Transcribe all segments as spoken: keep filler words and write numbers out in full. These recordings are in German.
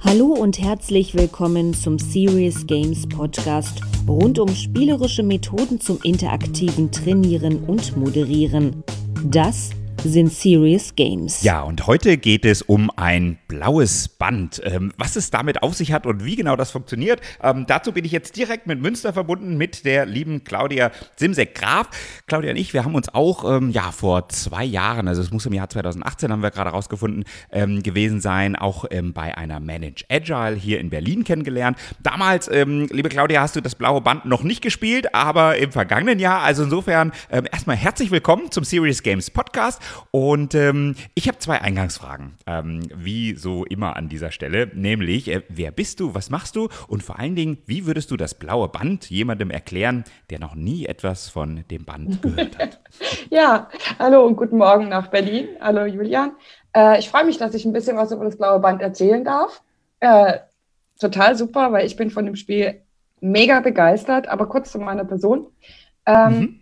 Hallo und herzlich willkommen zum Serious Games Podcast rund um spielerische Methoden zum interaktiven Trainieren und Moderieren. Das sind Serious Games. Ja, und heute geht es um ein blaues Band. Ähm, was es damit auf sich hat und wie genau das funktioniert, ähm, dazu bin ich jetzt direkt mit Münster verbunden mit der lieben Claudia Simsek-Graf. Claudia und ich, wir haben uns auch ähm, ja vor zwei Jahren, also es muss im Jahr zweitausendachtzehn, haben wir gerade rausgefunden, ähm, gewesen sein, auch ähm, bei einer Manage Agile hier in Berlin kennengelernt. Damals, ähm, liebe Claudia, hast du das blaue Band noch nicht gespielt, aber im vergangenen Jahr, also insofern ähm, erstmal herzlich willkommen zum Serious Games Podcast. Und ähm, ich habe zwei Eingangsfragen, ähm, wie so immer an dieser Stelle, nämlich, äh, wer bist du, was machst du und vor allen Dingen, wie würdest du das blaue Band jemandem erklären, der noch nie etwas von dem Band gehört hat? Ja, hallo und guten Morgen nach Berlin. Hallo Julian. Äh, ich freue mich, dass ich ein bisschen was über das blaue Band erzählen darf. Äh, total super, weil ich bin von dem Spiel mega begeistert, aber kurz zu meiner Person. Ähm, Mhm.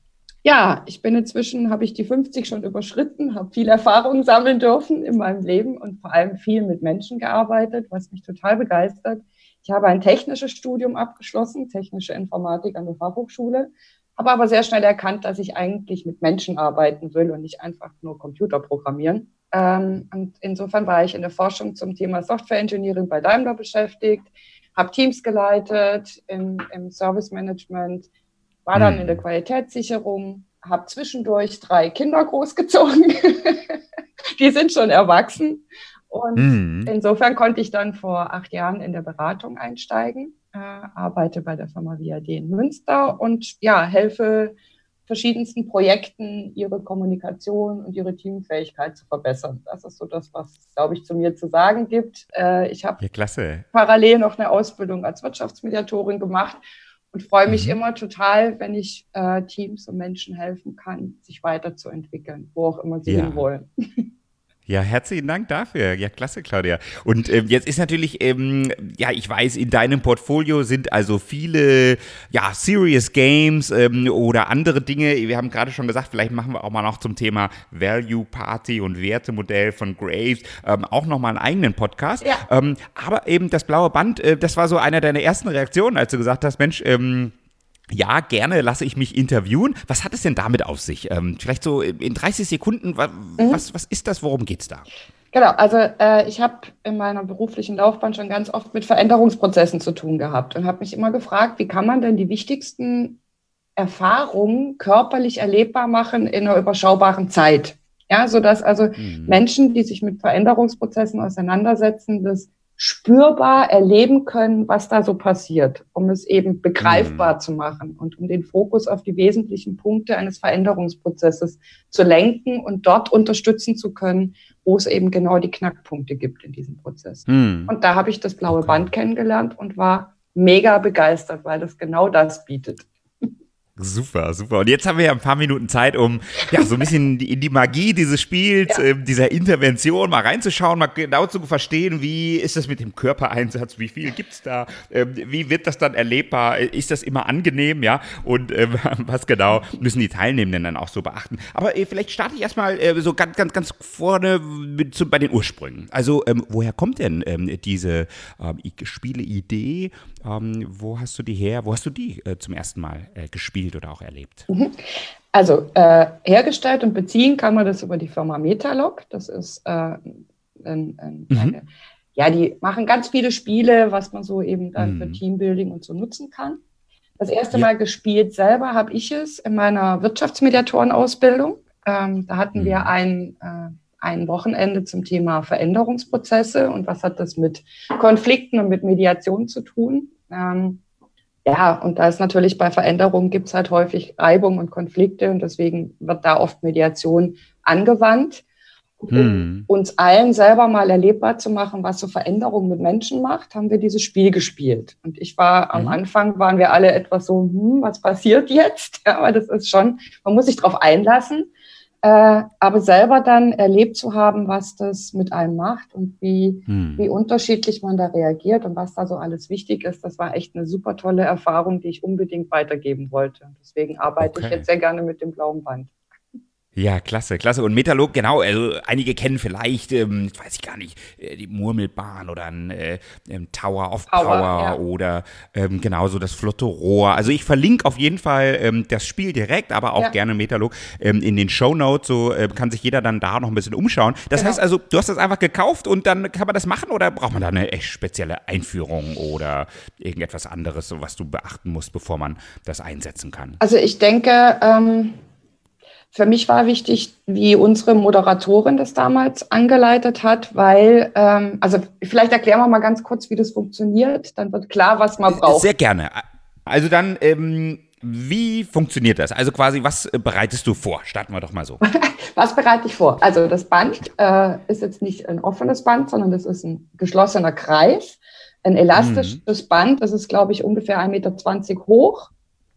Ja, ich bin inzwischen, habe ich die fünfzig schon überschritten, habe viel Erfahrung sammeln dürfen in meinem Leben und vor allem viel mit Menschen gearbeitet, was mich total begeistert. Ich habe ein technisches Studium abgeschlossen, technische Informatik an der Fachhochschule, habe aber sehr schnell erkannt, dass ich eigentlich mit Menschen arbeiten will und nicht einfach nur Computer programmieren. Ähm, und insofern war ich in der Forschung zum Thema Software Engineering bei Daimler beschäftigt, habe Teams geleitet im, im Service Management, war dann in der Qualitätssicherung, habe zwischendurch drei Kinder großgezogen. Die sind schon erwachsen. Und Mhm. insofern konnte ich dann vor acht Jahren in der Beratung einsteigen, äh, arbeite bei der Firma V A D in Münster und ja, helfe verschiedensten Projekten, ihre Kommunikation und ihre Teamfähigkeit zu verbessern. Das ist so das, was es, glaube ich, zu mir zu sagen gibt. Äh, ich habe Ja, klasse. parallel noch eine Ausbildung als Wirtschaftsmediatorin gemacht und freue mich Mhm. immer total, wenn ich äh, Teams und Menschen helfen kann, sich weiterzuentwickeln, wo auch immer sie Ja. hinwollen. Ja, herzlichen Dank dafür. Ja, klasse, Claudia. Und ähm, jetzt ist natürlich, ähm, ja, ich weiß, in deinem Portfolio sind also viele, ja, Serious Games ähm, oder andere Dinge. Wir haben gerade schon gesagt, vielleicht machen wir auch mal noch zum Thema Value Party und Wertemodell von Graves ähm, auch nochmal einen eigenen Podcast. Ja. Ähm, aber eben das blaue Band, äh, das war so einer deiner ersten Reaktionen, als du gesagt hast, Mensch, ähm, ja, gerne lasse ich mich interviewen. Was hat es denn damit auf sich? Ähm, vielleicht so in dreißig Sekunden, wa- was, was ist das, worum geht's da? Genau, also äh, ich habe in meiner beruflichen Laufbahn schon ganz oft mit Veränderungsprozessen zu tun gehabt und habe mich immer gefragt, wie kann man denn die wichtigsten Erfahrungen körperlich erlebbar machen in einer überschaubaren Zeit? Ja, sodass also Mhm. Menschen, die sich mit Veränderungsprozessen auseinandersetzen, das spürbar erleben können, was da so passiert, um es eben begreifbar Mhm. zu machen und um den Fokus auf die wesentlichen Punkte eines Veränderungsprozesses zu lenken und dort unterstützen zu können, wo es eben genau die Knackpunkte gibt in diesem Prozess. Mhm. Und da habe ich das blaue Okay. Band kennengelernt und war mega begeistert, weil das genau das bietet. Super, super. Und jetzt haben wir ja ein paar Minuten Zeit, um ja so ein bisschen in die Magie dieses Spiels, Ja. ähm, dieser Intervention mal reinzuschauen, mal genau zu verstehen, wie ist das mit dem Körpereinsatz, wie viel gibt's da, ähm, wie wird das dann erlebbar, ist das immer angenehm, ja, und ähm, was genau müssen die Teilnehmenden dann auch so beachten. Aber äh, vielleicht starte ich erstmal äh, so ganz, ganz, ganz vorne mit, zu, bei den Ursprüngen. Also ähm, woher kommt denn ähm, diese ähm, Spieleidee? Ähm, wo hast du die her, wo hast du die äh, zum ersten Mal äh, gespielt oder auch erlebt? Also äh, hergestellt und beziehen kann man das über die Firma Metalog. Das ist äh, ein, ein, Mhm. eine, ja, die machen ganz viele Spiele, was man so eben dann für Mhm. Teambuilding und so nutzen kann. Das erste Ja. Mal gespielt selber habe ich es in meiner Wirtschaftsmediatorenausbildung. Ähm, da hatten wir Mhm. ein, äh, ein Wochenende zum Thema Veränderungsprozesse und was hat das mit Konflikten und mit Mediation zu tun. Ähm, ja, und da ist natürlich bei Veränderungen gibt es halt häufig Reibung und Konflikte und deswegen wird da oft Mediation angewandt. Und um Mhm. uns allen selber mal erlebbar zu machen, was so Veränderung mit Menschen macht, haben wir dieses Spiel gespielt. Und ich war am Mhm. Anfang, waren wir alle etwas so, hm, was passiert jetzt? Ja, aber das ist schon, man muss sich drauf einlassen. Äh, aber selber dann erlebt zu haben, was das mit einem macht und wie, Mhm. wie unterschiedlich man da reagiert und was da so alles wichtig ist, das war echt eine super tolle Erfahrung, die ich unbedingt weitergeben wollte. Deswegen arbeite ich Okay. jetzt sehr gerne mit dem blauen Band. Ja, klasse, klasse. Und Metalog, genau, also einige kennen vielleicht, ähm, weiß ich gar nicht, äh, die Murmelbahn oder ein äh, ähm, Tower of Power, Power, ja. oder ähm, genauso das flotte Rohr. Also ich verlinke auf jeden Fall ähm, das Spiel direkt, aber auch Ja. gerne Metalog ähm, in den Shownotes, so äh, kann sich jeder dann da noch ein bisschen umschauen. Das Genau. heißt also, du hast das einfach gekauft und dann kann man das machen oder braucht man da eine echt spezielle Einführung oder irgendetwas anderes, so was du beachten musst, bevor man das einsetzen kann? Also ich denke, ähm, für mich war wichtig, wie unsere Moderatorin das damals angeleitet hat, weil, ähm, also vielleicht erklären wir mal ganz kurz, wie das funktioniert, dann wird klar, was man braucht. Sehr gerne. Also dann, ähm, wie funktioniert das? Also quasi, was äh, bereitest du vor? Starten wir doch mal so. Was bereite ich vor? Also das Band äh, ist jetzt nicht ein offenes Band, sondern das ist ein geschlossener Kreis, ein elastisches mhm. Band, das ist, glaube ich, ungefähr ein Meter zwanzig hoch.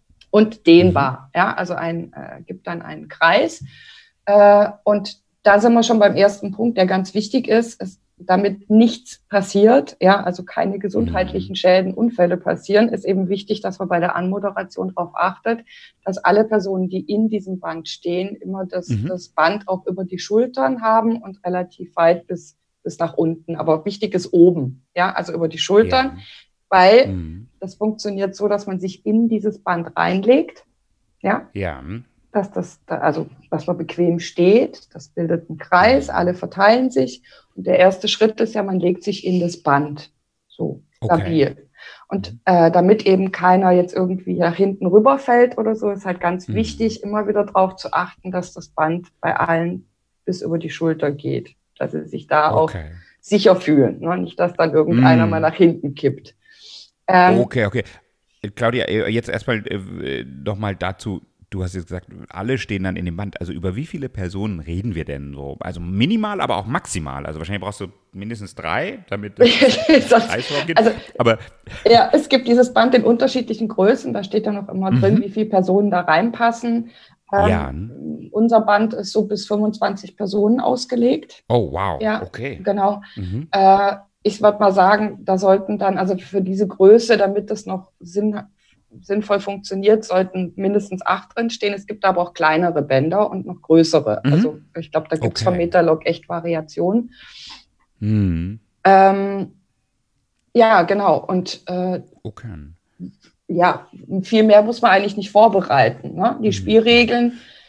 Und dehnbar, mhm. ja, also ein, äh, gibt dann einen Kreis. Äh, und da sind wir schon beim ersten Punkt, der ganz wichtig ist, ist, damit nichts passiert, ja, also keine gesundheitlichen mhm. Schäden, Unfälle passieren, ist eben wichtig, dass man bei der Anmoderation darauf achtet, dass alle Personen, die in diesem Band stehen, immer das, mhm. das Band auch über die Schultern haben und relativ weit bis, bis nach unten. Aber wichtig ist oben, ja, also über die Schultern. Ja. Weil mhm. das funktioniert so, dass man sich in dieses Band reinlegt, ja, ja. dass das, also, dass man bequem steht, das bildet einen Kreis, alle verteilen sich und der erste Schritt ist ja, man legt sich in das Band, so stabil. Okay. Und äh, damit eben keiner jetzt irgendwie nach hinten rüberfällt oder so, ist halt ganz mhm. wichtig, immer wieder darauf zu achten, dass das Band bei allen bis über die Schulter geht, dass sie sich da okay. auch sicher fühlen, ne? Nicht, dass dann irgendeiner mhm. mal nach hinten kippt. Ähm, okay, okay. Claudia, jetzt erstmal äh, nochmal dazu, du hast jetzt gesagt, alle stehen dann in dem Band. Also über wie viele Personen reden wir denn so? Also minimal, aber auch maximal. Also wahrscheinlich brauchst du mindestens drei, damit es Kreisraum gibt. Also, aber ja, es gibt dieses Band in unterschiedlichen Größen. Da steht dann auch immer mhm. drin, wie viele Personen da reinpassen. Ähm, ja. Unser Band ist so bis fünfundzwanzig Personen ausgelegt. Oh, wow. Ja, okay. Genau. Mhm. Äh, Ich würde mal sagen, da sollten dann, also für diese Größe, damit das noch sinn, sinnvoll funktioniert, sollten mindestens acht drin stehen. Es gibt aber auch kleinere Bänder und noch größere. Mhm. Also ich glaube, da gibt es okay. von Metalog echt Variationen. Mhm. Ähm, ja, genau. Und äh, okay. ja, viel mehr muss man eigentlich nicht vorbereiten. Ne? Die mhm. Spielregeln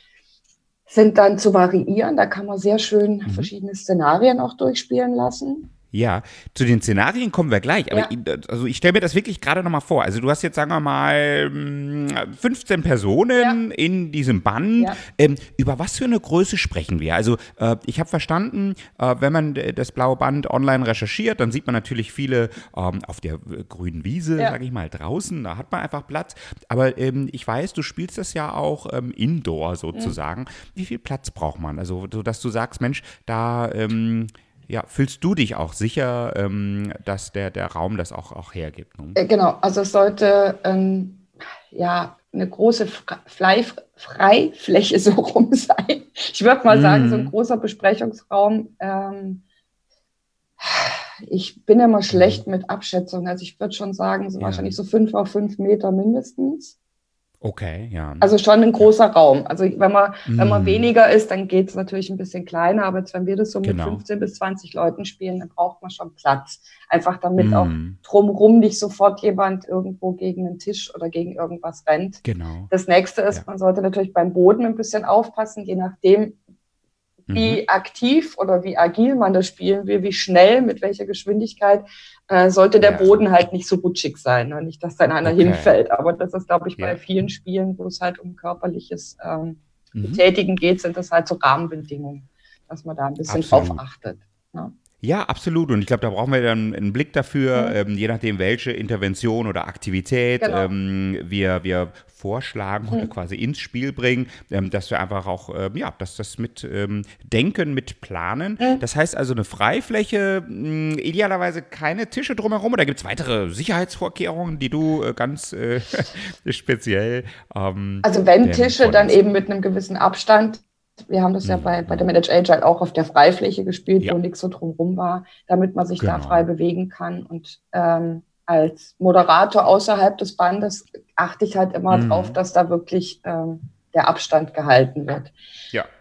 sind dann zu variieren. Da kann man sehr schön mhm. verschiedene Szenarien auch durchspielen lassen. Ja, zu den Szenarien kommen wir gleich, aber ja. ich, also ich stelle mir das wirklich gerade nochmal vor. Also du hast jetzt, sagen wir mal, fünfzehn Personen ja. in diesem Band. Ja. Ähm, über was für eine Größe sprechen wir? Also äh, ich habe verstanden, äh, wenn man das blaue Band online recherchiert, dann sieht man natürlich viele ähm, auf der grünen Wiese, ja. sage ich mal, draußen, da hat man einfach Platz. Aber ähm, ich weiß, du spielst das ja auch ähm, indoor sozusagen. Mhm. Wie viel Platz braucht man? Also, so, dass du sagst, Mensch, da ähm, ja, fühlst du dich auch sicher, ähm, dass der, der Raum das auch, auch hergibt? Ne? Genau, also es sollte ähm, ja eine große Fre- Freifläche so rum sein. Ich würde mal mm. sagen, so ein großer Besprechungsraum. Ähm, ich bin immer schlecht mit Abschätzungen. Also ich würde schon sagen, so ja. wahrscheinlich so fünf auf fünf Meter mindestens. Okay, ja. Also schon ein großer ja. Raum. Also wenn man, mm. wenn man weniger ist, dann geht es natürlich ein bisschen kleiner. Aber jetzt, wenn wir das so mit genau. fünfzehn bis zwanzig Leuten spielen, dann braucht man schon Platz. Einfach damit mm. auch drumherum nicht sofort jemand irgendwo gegen einen Tisch oder gegen irgendwas rennt. Genau. Das nächste ist, ja. man sollte natürlich beim Boden ein bisschen aufpassen, je nachdem, wie mhm. aktiv oder wie agil man das spielen will, wie schnell, mit welcher Geschwindigkeit, äh, sollte der ja. Boden halt nicht so rutschig sein. Ne? Nicht, dass dann einer okay. hinfällt. Aber das ist, glaube ich, bei ja. vielen Spielen, wo es halt um körperliches ähm, mhm. Betätigen geht, sind das halt so Rahmenbedingungen, dass man da ein bisschen Absolut. drauf achtet. Ne? Ja, absolut. Und ich glaube, da brauchen wir dann einen Blick dafür, mhm. ähm, je nachdem, welche Intervention oder Aktivität genau. ähm, wir, wir vorschlagen oder mhm. quasi ins Spiel bringen, ähm, dass wir einfach auch, ähm, ja, dass das mit ähm, denken, mit planen. Mhm. Das heißt also eine Freifläche, mh, idealerweise keine Tische drumherum, oder gibt es weitere Sicherheitsvorkehrungen, die du äh, ganz äh, speziell ähm, Also wenn Tische, dann eben mit einem gewissen Abstand. Wir haben das mhm. ja bei, bei der Manage Agile auch auf der Freifläche gespielt, ja. wo nichts so drumherum war, damit man sich genau. da frei bewegen kann. Und ähm, als Moderator außerhalb des Bandes achte ich halt immer mhm. drauf, dass da wirklich ähm, der Abstand gehalten wird. Ja.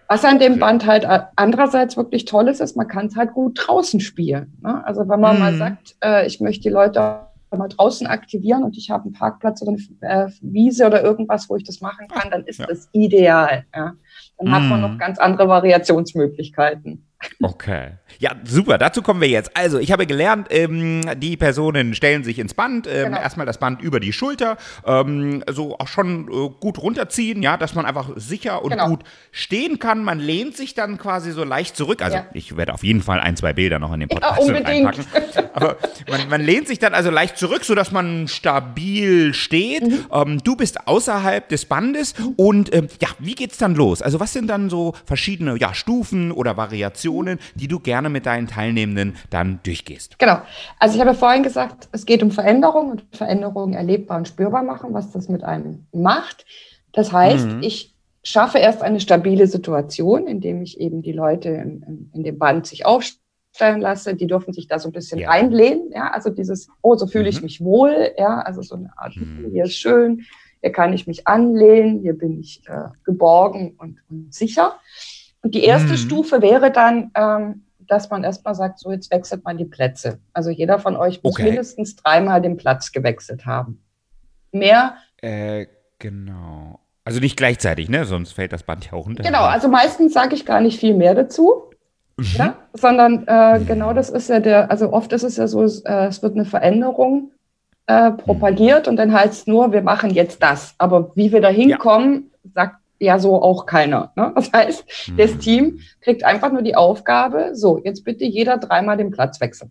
Was an dem Band halt andererseits wirklich toll ist, ist, man kann es halt gut draußen spielen. Ne? Also wenn man mhm. mal sagt, äh, ich möchte die Leute mal draußen aktivieren und ich habe einen Parkplatz oder eine äh, Wiese oder irgendwas, wo ich das machen kann, dann ist ja. das ideal. Ja? Dann mm. hat man noch ganz andere Variationsmöglichkeiten. Okay. Ja, super. Dazu kommen wir jetzt. Also, ich habe gelernt, ähm, die Personen stellen sich ins Band, ähm, genau. erstmal das Band über die Schulter, ähm, so auch schon äh, gut runterziehen, ja, dass man einfach sicher und genau. gut stehen kann. Man lehnt sich dann quasi so leicht zurück. Also, ja. ich werde auf jeden Fall ein, zwei Bilder noch in den Podcast ja, reinpacken. Aber man, man lehnt sich dann also leicht zurück, sodass man stabil steht. Mhm. Ähm, du bist außerhalb des Bandes mhm. und ähm, ja, wie geht's dann los? Also, was sind dann so verschiedene ja, Stufen oder Variationen, die du gerne mit deinen Teilnehmenden dann durchgehst? Genau. Also ich habe ja vorhin gesagt, es geht um Veränderung und Veränderungen erlebbar und spürbar machen, was das mit einem macht. Das heißt, mhm. ich schaffe erst eine stabile Situation, indem ich eben die Leute in, in, in dem Band sich aufstellen lasse. Die dürfen sich da so ein bisschen ja. reinlehnen. Ja? Also dieses, oh, so fühle mhm. ich mich wohl. Ja? Also so eine Art, mhm. hier ist schön, hier kann ich mich anlehnen, hier bin ich äh, geborgen und, und sicher. Und die erste mhm. Stufe wäre dann, ähm, dass man erstmal sagt, so jetzt wechselt man die Plätze. Also jeder von euch muss okay. mindestens dreimal den Platz gewechselt haben. Mehr? Äh, genau. Also nicht gleichzeitig, ne? Sonst fällt das Band ja auch runter. Genau, also meistens sage ich gar nicht viel mehr dazu. Mhm. Ja? Sondern äh, mhm. genau das ist ja der, also oft ist es ja so, es, äh, es wird eine Veränderung äh, propagiert mhm. und dann heißt es nur, wir machen jetzt das. Aber wie wir da hinkommen, ja. sagt ja so auch keiner. Ne? Das heißt, mhm. das Team kriegt einfach nur die Aufgabe, so, jetzt bitte jeder dreimal den Platz wechseln.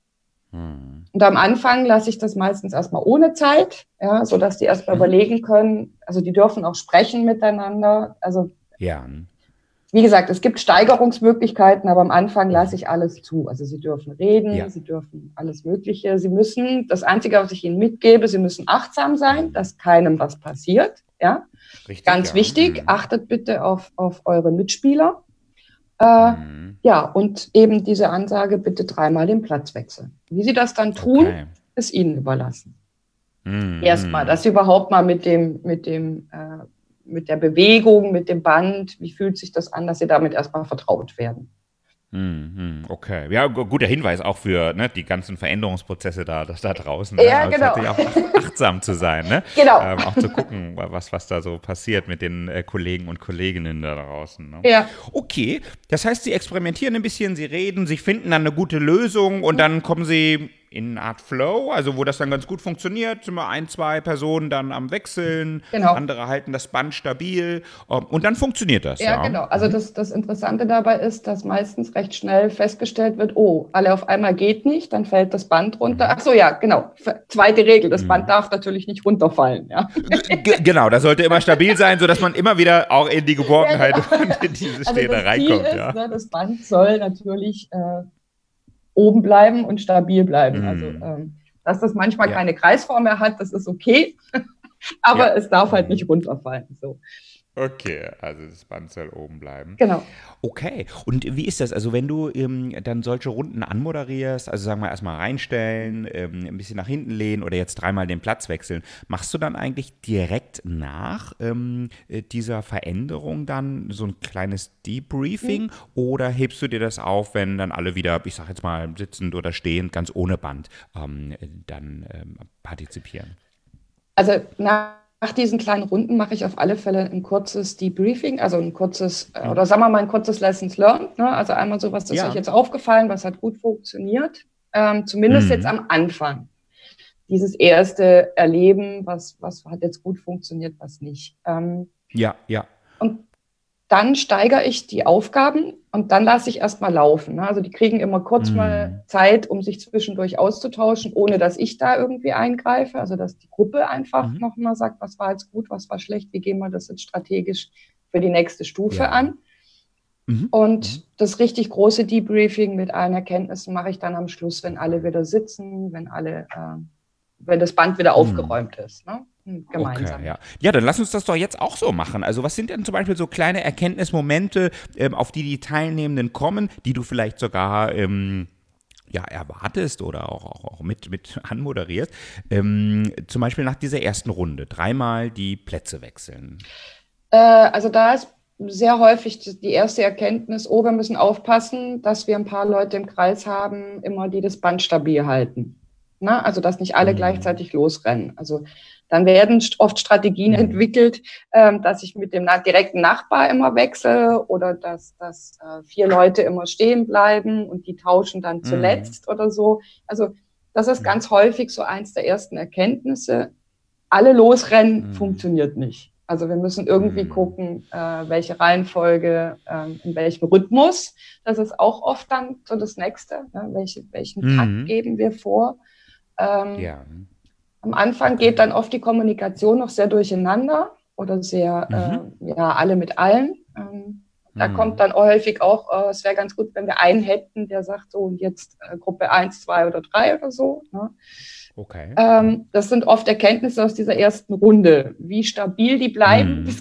Mhm. Und am Anfang lasse ich das meistens erstmal ohne Zeit, ja, sodass die erstmal mhm. überlegen können, also die dürfen auch sprechen miteinander. Also ja. wie gesagt, es gibt Steigerungsmöglichkeiten, aber am Anfang lasse ich alles zu. Also sie dürfen reden, ja. sie dürfen alles Mögliche. Sie müssen, das Einzige, was ich ihnen mitgebe, sie müssen achtsam sein, dass keinem was passiert. Ja, richtig, ganz ja. wichtig. Mhm. Achtet bitte auf, auf eure Mitspieler. Äh, mhm. Ja, und eben diese Ansage, bitte dreimal den Platz wechseln. Wie sie das dann tun, okay. ist ihnen überlassen. Mhm. Erstmal, dass sie überhaupt mal mit dem, mit dem, äh, mit der Bewegung, mit dem Band, wie fühlt sich das an, dass sie damit erstmal vertraut werden. Okay, ja, guter Hinweis auch für ne, die ganzen Veränderungsprozesse da, das da draußen. Ne? Ja, also genau. Auch achtsam zu sein, ne? Genau. Ähm, auch zu gucken, was, was da so passiert mit den äh, Kollegen und Kolleginnen da draußen. Ne? Ja. Okay, das heißt, sie experimentieren ein bisschen, sie reden, sie finden dann eine gute Lösung und dann kommen sie in eine Art Flow, also wo das dann ganz gut funktioniert, sind wir ein, zwei Personen dann am Wechseln, genau. andere halten das Band stabil und dann funktioniert das. Ja, ja. genau. Also das, das Interessante dabei ist, dass meistens recht schnell festgestellt wird, oh, alle auf einmal geht nicht, dann fällt das Band runter. Ach so, ja, genau. Zweite Regel, das Band darf natürlich nicht runterfallen. Ja. G- genau, das sollte immer stabil sein, sodass man immer wieder auch in die Geborgenheit ja, genau. und in diese Stelle also reinkommt. Ist, ja. ne, das Band soll natürlich äh, oben bleiben und stabil bleiben. Mm. Also, ähm, dass das manchmal ja. keine Kreisform mehr hat, das ist okay, aber ja. es darf halt nicht runterfallen. So. Okay, also das Band soll oben bleiben. Genau. Okay, und wie ist das? Also wenn du ähm, dann solche Runden anmoderierst, also sagen wir erstmal reinstellen, ähm, ein bisschen nach hinten lehnen oder jetzt dreimal den Platz wechseln, machst du dann eigentlich direkt nach ähm, dieser Veränderung dann so ein kleines Debriefing mhm. oder hebst du dir das auf, wenn dann alle wieder, ich sag jetzt mal sitzend oder stehend, ganz ohne Band ähm, dann ähm, partizipieren? Also nach Nach diesen kleinen Runden mache ich auf alle Fälle ein kurzes Debriefing, also ein kurzes, mhm. oder sagen wir mal ein kurzes Lessons Learned. Ne? Also einmal so, was ist ja. euch jetzt aufgefallen, was hat gut funktioniert, ähm, zumindest mhm. jetzt am Anfang. Dieses erste Erleben, was, was hat jetzt gut funktioniert, was nicht. Ähm, ja, ja. Und dann steigere ich die Aufgaben und dann lasse ich erstmal laufen. Ne? Also die kriegen immer kurz mm. mal Zeit, um sich zwischendurch auszutauschen, ohne dass ich da irgendwie eingreife. Also dass die Gruppe einfach mm. nochmal sagt, was war jetzt gut, was war schlecht, wie gehen wir das jetzt strategisch für die nächste Stufe ja. an. Mhm. Und mhm. das richtig große Debriefing mit allen Erkenntnissen mache ich dann am Schluss, wenn alle wieder sitzen, wenn alle, äh, wenn das Band wieder mm. aufgeräumt ist. Ne? Gemeinsam. Okay, ja. ja, dann lass uns das doch jetzt auch so machen. Also was sind denn zum Beispiel so kleine Erkenntnismomente, ähm, auf die die Teilnehmenden kommen, die du vielleicht sogar ähm, ja, erwartest oder auch, auch, auch mit, mit anmoderierst? Ähm, zum Beispiel nach dieser ersten Runde, dreimal die Plätze wechseln. Äh, also da ist sehr häufig die erste Erkenntnis, oh, wir müssen aufpassen, dass wir ein paar Leute im Kreis haben, immer die das Band stabil halten. Na, also, dass nicht alle mhm. gleichzeitig losrennen. Also, dann werden oft Strategien mhm. entwickelt, ähm, dass ich mit dem na- direkten Nachbar immer wechsle oder dass, dass äh, vier Leute immer stehen bleiben und die tauschen dann zuletzt mhm. oder so. Also, das ist mhm. ganz häufig so eins der ersten Erkenntnisse. Alle losrennen mhm. funktioniert nicht. Also wir müssen irgendwie mhm. gucken, äh, welche Reihenfolge, äh, in welchem Rhythmus. Das ist auch oft dann so das Nächste. Ne? Welche, welchen mhm. Takt geben wir vor? Ähm, ja. Am Anfang geht dann oft die Kommunikation noch sehr durcheinander oder sehr, mhm. äh, ja, alle mit allen. Ähm, da mhm. kommt dann häufig auch, äh, es wäre ganz gut, wenn wir einen hätten, der sagt so, und jetzt äh, Gruppe eins, zwei oder drei oder so. Ne? Okay. Ähm, das sind oft Erkenntnisse aus dieser ersten Runde. Wie stabil die bleiben, mm. das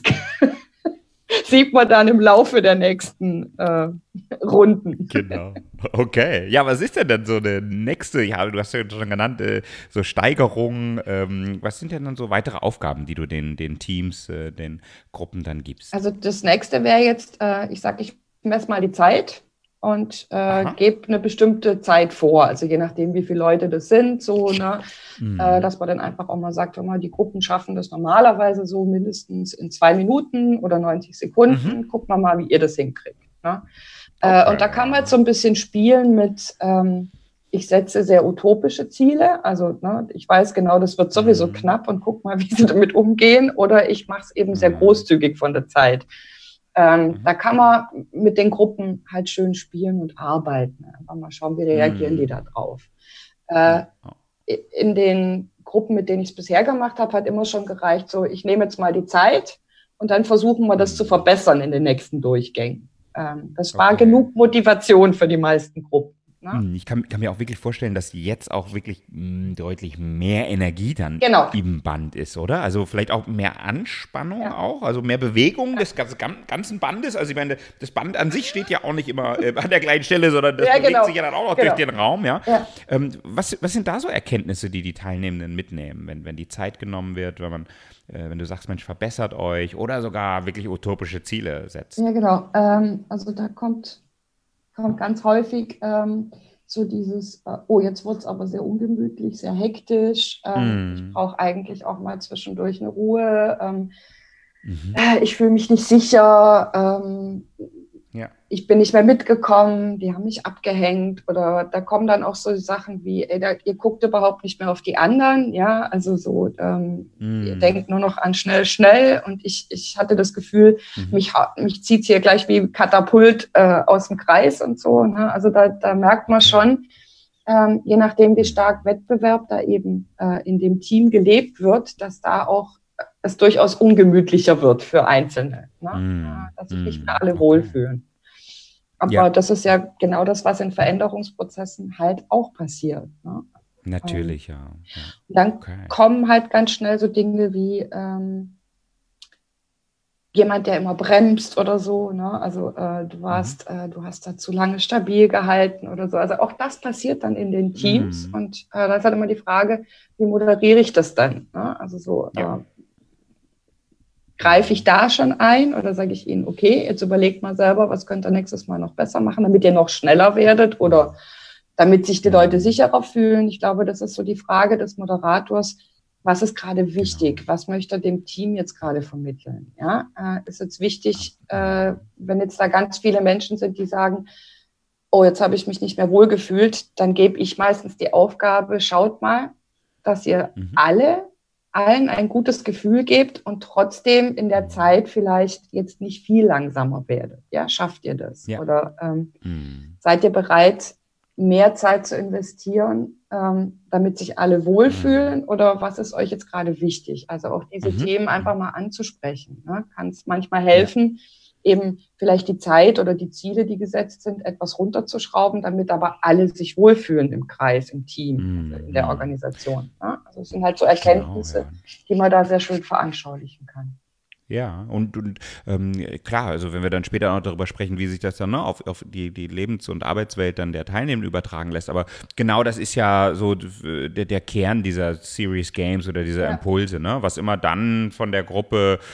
sieht man dann im Laufe der nächsten äh, Runden. Genau. Okay. Ja, was ist denn dann so eine nächste, ja, du hast ja schon genannt, äh, so Steigerung. Ähm, was sind denn dann so weitere Aufgaben, die du den, den Teams, äh, den Gruppen dann gibst? Also das nächste wäre jetzt, äh, ich sage, ich messe mal die Zeit. Und äh, gebe eine bestimmte Zeit vor, also je nachdem, wie viele Leute das sind, so, ne, mhm. äh, dass man dann einfach auch mal sagt, mal, die Gruppen schaffen das normalerweise so mindestens in zwei Minuten oder neunzig Sekunden. Mhm. Guckt mal mal, wie ihr das hinkriegt. Ne? Okay. Äh, und da kann man jetzt so ein bisschen spielen mit, ähm, ich setze sehr utopische Ziele, also ne, ich weiß genau, das wird sowieso mhm. knapp und guck mal, wie sie damit umgehen, oder ich mache es eben mhm. sehr großzügig von der Zeit. Ähm, mhm. Da kann man mit den Gruppen halt schön spielen und arbeiten. Einfach mal schauen, wie reagieren mhm. die da drauf. Äh, in den Gruppen, mit denen ich es bisher gemacht habe, hat immer schon gereicht, so ich nehme jetzt mal die Zeit und dann versuchen wir das mhm. zu verbessern in den nächsten Durchgängen. Ähm, das okay. war genug Motivation für die meisten Gruppen. Ne? Ich kann, kann mir auch wirklich vorstellen, dass jetzt auch wirklich mh, deutlich mehr Energie dann genau. im Band ist, oder? Also vielleicht auch mehr Anspannung ja. auch, also mehr Bewegung ja. des ganzen Bandes. Also ich meine, das Band an sich steht ja auch nicht immer äh, an der gleichen Stelle, sondern das ja, bewegt genau. sich ja dann auch noch genau. durch den Raum. Ja? ja. Ähm, was, was sind da so Erkenntnisse, die die Teilnehmenden mitnehmen, wenn, wenn die Zeit genommen wird, wenn man, äh, wenn du sagst, Mensch, verbessert euch oder sogar wirklich utopische Ziele setzt? Ja, genau. Ähm, also da kommt, kommt ganz häufig ähm, so dieses, äh, oh, jetzt wird es aber sehr ungemütlich, sehr hektisch. Ähm, mm. Ich brauche eigentlich auch mal zwischendurch eine Ruhe. Ähm, mhm. äh, ich fühle mich nicht sicher. Ähm, ja. Ich bin nicht mehr mitgekommen. Die haben mich abgehängt. Oder da kommen dann auch so Sachen wie, ey, da, ihr guckt überhaupt nicht mehr auf die anderen. Ja, also so, ähm, mm. ihr denkt nur noch an schnell, schnell. Und ich, ich hatte das Gefühl, mhm. mich, mich zieht es hier gleich wie Katapult äh, aus dem Kreis und so. Ne? Also da, da merkt man schon, ähm, je nachdem, wie stark Wettbewerb da eben äh, in dem Team gelebt wird, dass da auch es durchaus ungemütlicher wird für Einzelne. Ne? Mm. Ja, dass sich nicht mehr alle okay. wohlfühlen. Aber ja. das ist ja genau das, was in Veränderungsprozessen halt auch passiert. Ne? Natürlich, ähm, ja. ja. Und dann okay. kommen halt ganz schnell so Dinge wie ähm, jemand, der immer bremst oder so. Ne? Also äh, du warst, mhm. äh, du hast da zu lange stabil gehalten oder so. Also auch das passiert dann in den Teams. Mhm. Und äh, da ist halt immer die Frage, wie moderiere ich das dann? Ne? Also so ja. äh, greife ich da schon ein oder sage ich Ihnen, okay, jetzt überlegt mal selber, was könnt ihr nächstes Mal noch besser machen, damit ihr noch schneller werdet oder damit sich die Leute sicherer fühlen. Ich glaube, das ist so die Frage des Moderators, was ist gerade wichtig, genau. was möchte er dem Team jetzt gerade vermitteln. Ja, äh, ist jetzt wichtig, äh, wenn jetzt da ganz viele Menschen sind, die sagen, oh, jetzt habe ich mich nicht mehr wohlgefühlt, dann gebe ich meistens die Aufgabe, schaut mal, dass ihr mhm. alle allen ein gutes Gefühl gebt und trotzdem in der Zeit vielleicht jetzt nicht viel langsamer werdet. Ja, schafft ihr das? Ja. Oder ähm, mhm. seid ihr bereit, mehr Zeit zu investieren, ähm, damit sich alle wohlfühlen? Mhm. Oder was ist euch jetzt gerade wichtig? Also auch diese mhm. Themen einfach mal anzusprechen. Ne? Kann es manchmal helfen, ja. eben vielleicht die Zeit oder die Ziele, die gesetzt sind, etwas runterzuschrauben, damit aber alle sich wohlfühlen im Kreis, im Team, mhm. also in der Organisation. Ne? Also es sind halt so Erkenntnisse, genau, ja. die man da sehr schön veranschaulichen kann. Ja, und, und ähm, klar, also wenn wir dann später noch darüber sprechen, wie sich das dann ne, auf, auf die, die Lebens- und Arbeitswelt dann der Teilnehmenden übertragen lässt, aber genau das ist ja so der, der Kern dieser Serious Games oder dieser ja. Impulse, ne, was immer dann von der Gruppe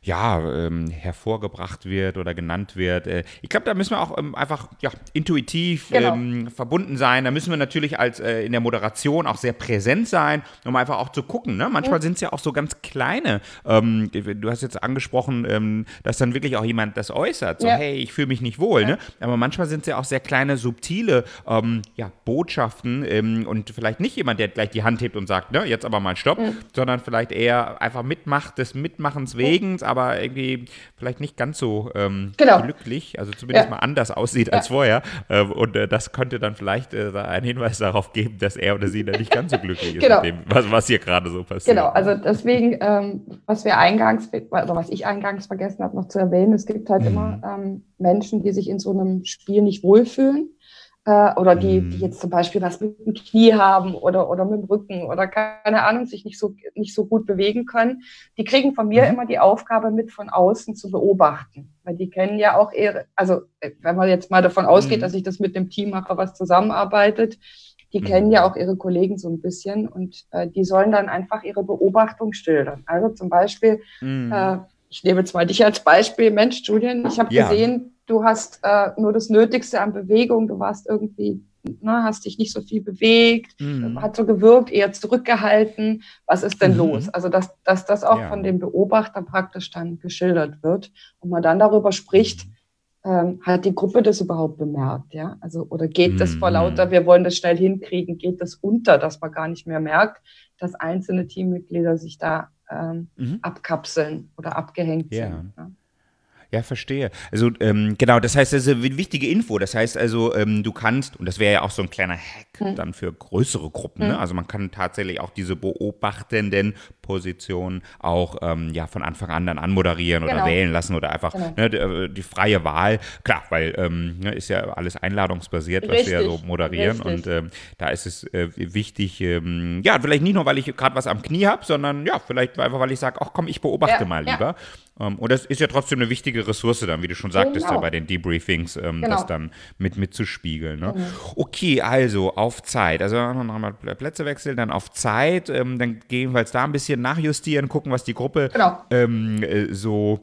ja, ähm, hervorgebracht wird oder genannt wird. Äh, ich glaube, da müssen wir auch ähm, einfach ja, intuitiv Genau. ähm, verbunden sein. Da müssen wir natürlich als äh, in der Moderation auch sehr präsent sein, um einfach auch zu gucken. Ne? Manchmal sind es ja auch so ganz kleine. Ähm, du hast jetzt angesprochen, ähm, dass dann wirklich auch jemand das äußert. So, Ja. hey, ich fühle mich nicht wohl. Ja. Ne? Aber manchmal sind es ja auch sehr kleine, subtile ähm, ja, Botschaften ähm, und vielleicht nicht jemand, der gleich die Hand hebt und sagt, ne, jetzt aber mal Stopp, Mhm. sondern vielleicht eher einfach mitmacht, des Mitmachens wegen, aber irgendwie vielleicht nicht ganz so ähm, Genau. glücklich, also zumindest Ja. mal anders aussieht als vorher. Ähm, und äh, das könnte dann vielleicht äh, einen Hinweis darauf geben, dass er oder sie dann nicht ganz so glücklich ist Genau. mit dem, was, was hier gerade so passiert. Genau, also deswegen, ähm, was wir eingangs, oder was ich eingangs vergessen habe noch zu erwähnen, es gibt halt Mhm. immer ähm, Menschen, die sich in so einem Spiel nicht wohlfühlen. Äh, oder die, Mhm. die jetzt zum Beispiel was mit dem Knie haben oder, oder mit dem Rücken oder keine Ahnung, sich nicht so, nicht so gut bewegen können. Die kriegen von mir Mhm. immer die Aufgabe mit von außen zu beobachten. Weil die kennen ja auch eher, also wenn man jetzt mal davon ausgeht, Mhm. dass ich das mit einem Team mache, was zusammenarbeitet, die Mhm. kennen ja auch ihre Kollegen so ein bisschen und äh, die sollen dann einfach ihre Beobachtung schildern. Also zum Beispiel, Mhm. äh, ich nehme jetzt mal dich als Beispiel, Mensch, Julian, ich habe Ja. gesehen, du hast äh, nur das Nötigste an Bewegung, du warst irgendwie, ne, hast dich nicht so viel bewegt, Mhm. hat so gewirkt, eher zurückgehalten. Was ist denn Mhm. los? Also, dass, dass das auch Ja. von dem Beobachter praktisch dann geschildert wird und man dann darüber spricht, ähm, hat die Gruppe das überhaupt bemerkt, ja? Also, oder geht das vor lauter, wir wollen das schnell hinkriegen, geht das unter, dass man gar nicht mehr merkt, dass einzelne Teammitglieder sich da ähm, Mhm. abkapseln oder abgehängt Ja. sind. Ne? Ja, verstehe. Also ähm, genau, das heißt, das ist eine wichtige Info. Das heißt also, ähm, du kannst, und das wäre ja auch so ein kleiner Hack Hm. dann für größere Gruppen, Hm. ne? Also man kann tatsächlich auch diese beobachtenden Positionen auch ähm, ja, von Anfang an dann anmoderieren oder Genau. wählen lassen oder einfach Genau. ne, die, die freie Wahl. Klar, weil ähm, ne, ist ja alles einladungsbasiert, was wir ja so Richtig, moderieren. richtig. Und ähm, da ist es äh, wichtig, ähm, ja, vielleicht nicht nur, weil ich gerade was am Knie habe, sondern ja, vielleicht einfach, weil ich sage, ach komm, ich beobachte Ja, mal ja. lieber. Um, und das ist ja trotzdem eine wichtige Ressource dann, wie du schon sagtest, Genau. äh, bei den Debriefings, ähm, Genau. das dann mit mitzuspiegeln. Ne? Genau. Okay, also auf Zeit. Also nochmal Plätze wechseln, dann auf Zeit. Ähm, dann gegebenenfalls da ein bisschen nachjustieren, gucken, was die Gruppe Genau. ähm, äh, so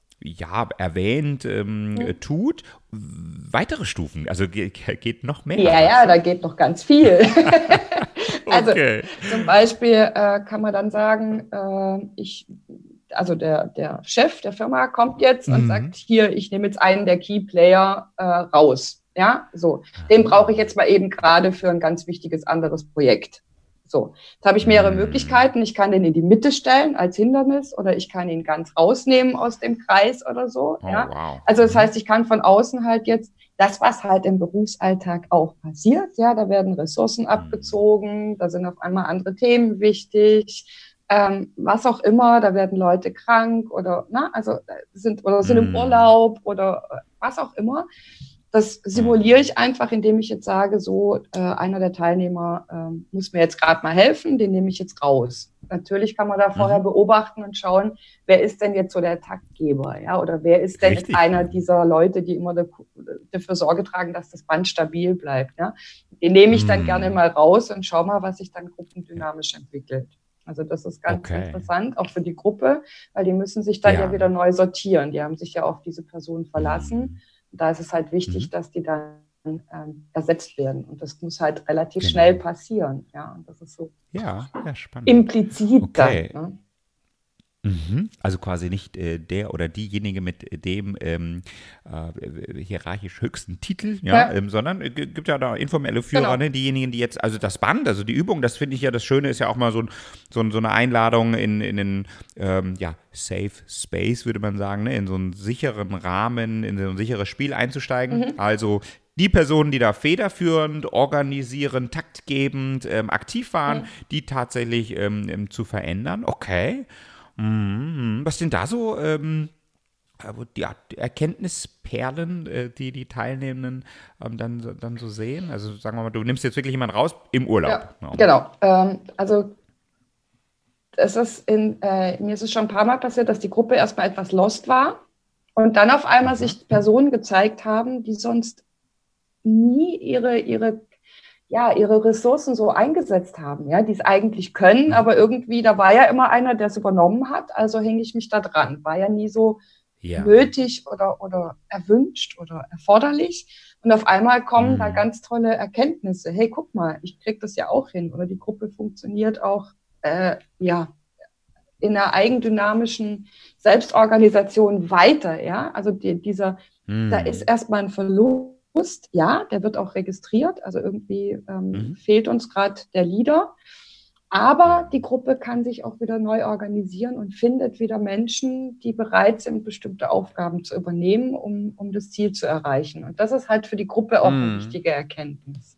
ja, erwähnt ähm, Hm. tut. Weitere Stufen, also ge geht noch mehr. Ja, ja, da geht noch ganz viel. Also Okay. zum Beispiel äh, kann man dann sagen, äh, ich, also der, der Chef der Firma kommt jetzt und Mhm. sagt, hier, ich nehme jetzt einen der Key Player äh, raus. Ja, so. Den brauche ich jetzt mal eben gerade für ein ganz wichtiges anderes Projekt. So, jetzt habe ich mehrere Mhm. Möglichkeiten. Ich kann den in die Mitte stellen als Hindernis oder ich kann ihn ganz rausnehmen aus dem Kreis oder so. Oh, Ja. wow. Also das Mhm. heißt, ich kann von außen halt jetzt das, was halt im Berufsalltag auch passiert, ja, da werden Ressourcen abgezogen, da sind auf einmal andere Themen wichtig, ähm, was auch immer, da werden Leute krank oder, na, also sind oder sind im Mhm. Urlaub oder was auch immer. Das simuliere ich einfach, indem ich jetzt sage, so, äh, einer der Teilnehmer ähm, muss mir jetzt gerade mal helfen, den nehme ich jetzt raus. Natürlich kann man da vorher Mhm. beobachten und schauen, wer ist denn jetzt so der Taktgeber, ja, oder wer ist denn Richtig. einer dieser Leute, die immer da- dafür Sorge tragen, dass das Band stabil bleibt, ja. Den nehme ich dann Mhm. gerne mal raus und schau mal, was sich dann gruppendynamisch entwickelt. Also das ist ganz Okay. interessant, auch für die Gruppe, weil die müssen sich dann ja, Ja. wieder neu sortieren. Die haben sich ja auf diese Person verlassen. Mhm. Da ist es halt wichtig, Mhm. dass die dann ähm, ersetzt werden. Und das muss halt relativ Genau. schnell passieren. Ja, und das ist so Ja, ja, spannend. implizit Okay. dann. Ne? Mhm. Also quasi nicht äh, der oder diejenige mit dem ähm, äh, hierarchisch höchsten Titel, ja, Ja. Ähm, sondern es gibt ja da informelle Führer, Genau. ne, diejenigen, die jetzt, also das Band, also die Übung, das finde ich ja, das Schöne ist ja auch mal so, ein, so, ein, so eine Einladung in, in den, ähm, ja, Safe Space, würde man sagen, ne, in so einen sicheren Rahmen, in so ein sicheres Spiel einzusteigen. Mhm. Also die Personen, die da federführend, organisierend, taktgebend, ähm, aktiv waren, Mhm. die tatsächlich ähm, ähm, zu verändern. Okay. Mhm. Was sind da so ähm, aber die Art- die Erkenntnisperlen, äh, die die Teilnehmenden ähm, dann, so- dann so sehen? Also sagen wir mal, du nimmst jetzt wirklich jemanden raus im Urlaub. Ja, Ja. genau. Ähm, also es ist in, äh, mir ist es schon ein paar Mal passiert, dass die Gruppe erstmal etwas lost war und dann auf einmal Mhm. sich Personen gezeigt haben, die sonst nie ihre, ihre ja, ihre Ressourcen so eingesetzt haben, ja, die es eigentlich können, aber irgendwie, da war ja immer einer, der es übernommen hat, also hänge ich mich da dran. War ja nie so Ja. nötig oder, oder erwünscht oder erforderlich. Und auf einmal kommen Mhm. da ganz tolle Erkenntnisse. Hey, guck mal, ich krieg das ja auch hin. Oder die Gruppe funktioniert auch, äh, ja, in einer eigendynamischen Selbstorganisation weiter, ja. Also die, dieser, Mhm. da ist erstmal ein Verlust, ja, der wird auch registriert. Also irgendwie ähm, Mhm. fehlt uns gerade der Leader. Aber Ja. die Gruppe kann sich auch wieder neu organisieren und findet wieder Menschen, die bereit sind, bestimmte Aufgaben zu übernehmen, um, um das Ziel zu erreichen. Und das ist halt für die Gruppe auch eine Mhm. wichtige Erkenntnis.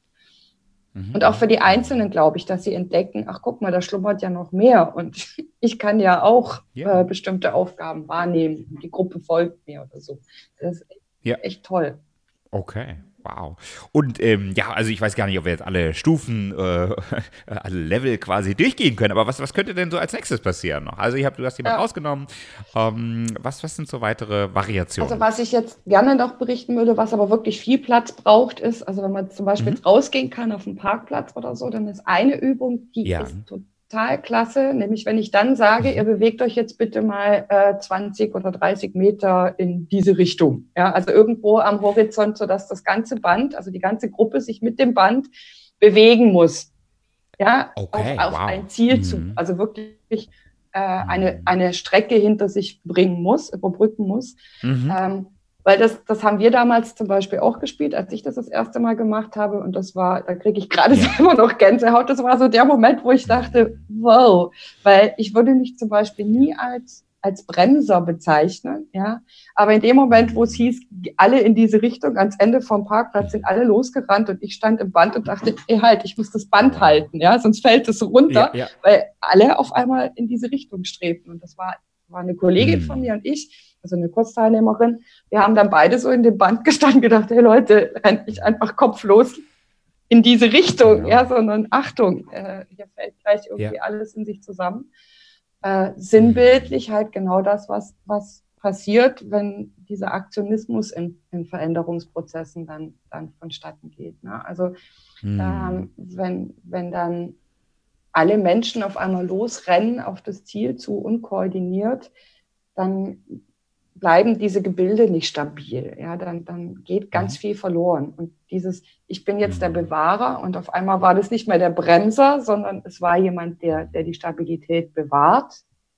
Mhm. Und auch für die Einzelnen, glaube ich, dass sie entdecken, ach guck mal, da schlummert ja noch mehr. Und ich kann ja auch Ja. äh, bestimmte Aufgaben wahrnehmen. Und die Gruppe folgt mir oder so. Das ist Ja. echt toll. Okay, wow. Und ähm, ja, also ich weiß gar nicht, ob wir jetzt alle Stufen, äh, alle Level quasi durchgehen können, aber was, was könnte denn so als nächstes passieren noch? Also ich hab, du hast jemanden Ja. rausgenommen. Ähm, was, was sind so weitere Variationen? Also was ich jetzt gerne noch berichten würde, was aber wirklich viel Platz braucht, ist, also wenn man zum Beispiel Mhm. jetzt rausgehen kann auf einen Parkplatz oder so, dann ist eine Übung, die Ja. ist total klasse, nämlich wenn ich dann sage, Mhm. ihr bewegt euch jetzt bitte mal äh, zwanzig oder dreißig Meter in diese Richtung. Ja, also irgendwo am Horizont, sodass das ganze Band, also die ganze Gruppe sich mit dem Band bewegen muss. Ja, Okay, auf, auf wow. ein Ziel Mhm. zu, also wirklich äh, eine, Mhm. eine Strecke hinter sich bringen muss, überbrücken muss. Mhm. Ähm, weil das, das haben wir damals zum Beispiel auch gespielt, als ich das das erste Mal gemacht habe. Und das war, da kriege ich gerade Ja. selber noch Gänsehaut. Das war so der Moment, wo ich dachte, wow, weil ich würde mich zum Beispiel nie als, als Bremser bezeichnen, ja. Aber in dem Moment, wo es hieß, alle in diese Richtung, ans Ende vom Parkplatz sind alle losgerannt und ich stand im Band und dachte, ey, halt, ich muss das Band Wow. halten, ja, sonst fällt es runter, Ja, ja. weil alle auf einmal in diese Richtung strebten. Und das war, war eine Kollegin Mhm. von mir und ich, also eine Kursteilnehmerin. Wir haben dann beide so in dem Band gestanden, gedacht, hey Leute, rennt nicht einfach kopflos in diese Richtung, Genau. ja, sondern Achtung, äh, hier fällt gleich irgendwie Ja. alles in sich zusammen. Äh, sinnbildlich halt genau das, was, was passiert, wenn dieser Aktionismus in, in Veränderungsprozessen dann, dann vonstatten geht. Ne? Also Mhm. ähm, wenn, wenn dann alle Menschen auf einmal losrennen auf das Ziel zu, unkoordiniert, dann bleiben diese Gebilde nicht stabil. Ja, dann, dann geht ganz Mhm. viel verloren. Und dieses, ich bin jetzt der Mhm. Bewahrer und auf einmal war das nicht mehr der Bremser, sondern es war jemand, der, der die Stabilität bewahrt.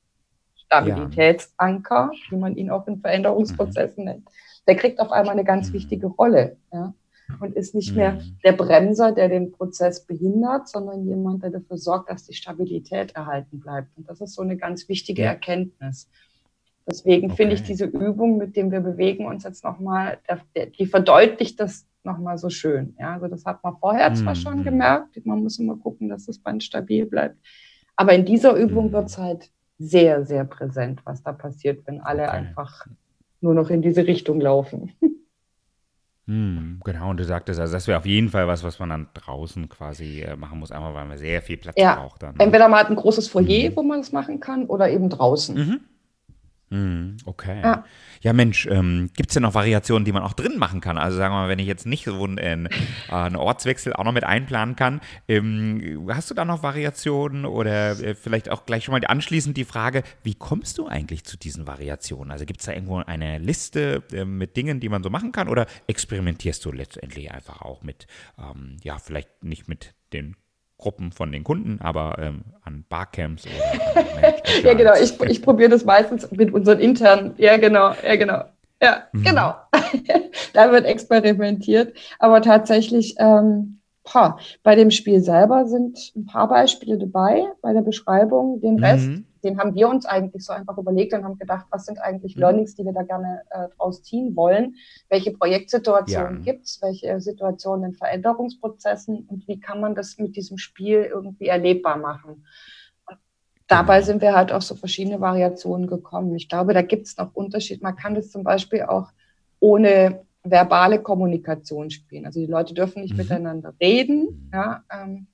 Stabilitätsanker, wie man ihn auch in Veränderungsprozessen Mhm. nennt. Der kriegt auf einmal eine ganz Mhm. wichtige Rolle. Ja, und ist nicht Mhm. mehr der Bremser, der den Prozess behindert, sondern jemand, der dafür sorgt, dass die Stabilität erhalten bleibt. Und das ist so eine ganz wichtige Ja. Erkenntnis. Deswegen finde ich Okay. diese Übung, mit dem wir bewegen uns jetzt nochmal, die verdeutlicht das nochmal so schön. Ja, also das hat man vorher zwar Mhm. schon gemerkt, man muss immer gucken, dass das Band stabil bleibt. Aber in dieser Übung Mhm. wird es halt sehr, sehr präsent, was da passiert, wenn alle Okay. einfach nur noch in diese Richtung laufen. Hm, genau, und du sagtest, also das wäre auf jeden Fall was, was man dann draußen quasi äh, machen muss, einmal weil man sehr viel Platz Ja, braucht dann. Ne? entweder man hat ein großes Foyer, Mhm. wo man das machen kann, oder eben draußen. Mhm. Mhm, okay. Ja. Ja, Mensch, ähm, gibt es denn noch Variationen, die man auch drin machen kann? Also sagen wir mal, wenn ich jetzt nicht so einen, äh, einen Ortswechsel auch noch mit einplanen kann, ähm, hast du da noch Variationen oder äh, vielleicht auch gleich schon mal anschließend die Frage, wie kommst du eigentlich zu diesen Variationen? Also gibt es da irgendwo eine Liste äh, mit Dingen, die man so machen kann oder experimentierst du letztendlich einfach auch mit, ähm, ja, vielleicht nicht mit den Gruppen von den Kunden, aber ähm, an Barcamps oder an Ja, genau. Ich, ich probiere das meistens mit unseren internen. Ja, genau. Ja, genau. Ja, Mhm. genau. Da wird experimentiert. Aber tatsächlich, ähm, boah, bei dem Spiel selber sind ein paar Beispiele dabei, bei der Beschreibung. Den Rest, Mhm. den haben wir uns eigentlich so einfach überlegt und haben gedacht, was sind eigentlich Mhm. Learnings, die wir da gerne äh, draus ziehen wollen? Welche Projektsituationen Ja. gibt es? Welche Situationen in Veränderungsprozessen? Und wie kann man das mit diesem Spiel irgendwie erlebbar machen? Dabei Genau. sind wir halt auf so verschiedene Variationen gekommen. Ich glaube, da gibt es noch Unterschied. Man kann das zum Beispiel auch ohne verbale Kommunikation spielen. Also die Leute dürfen nicht Mhm. miteinander reden. Ja, ähm,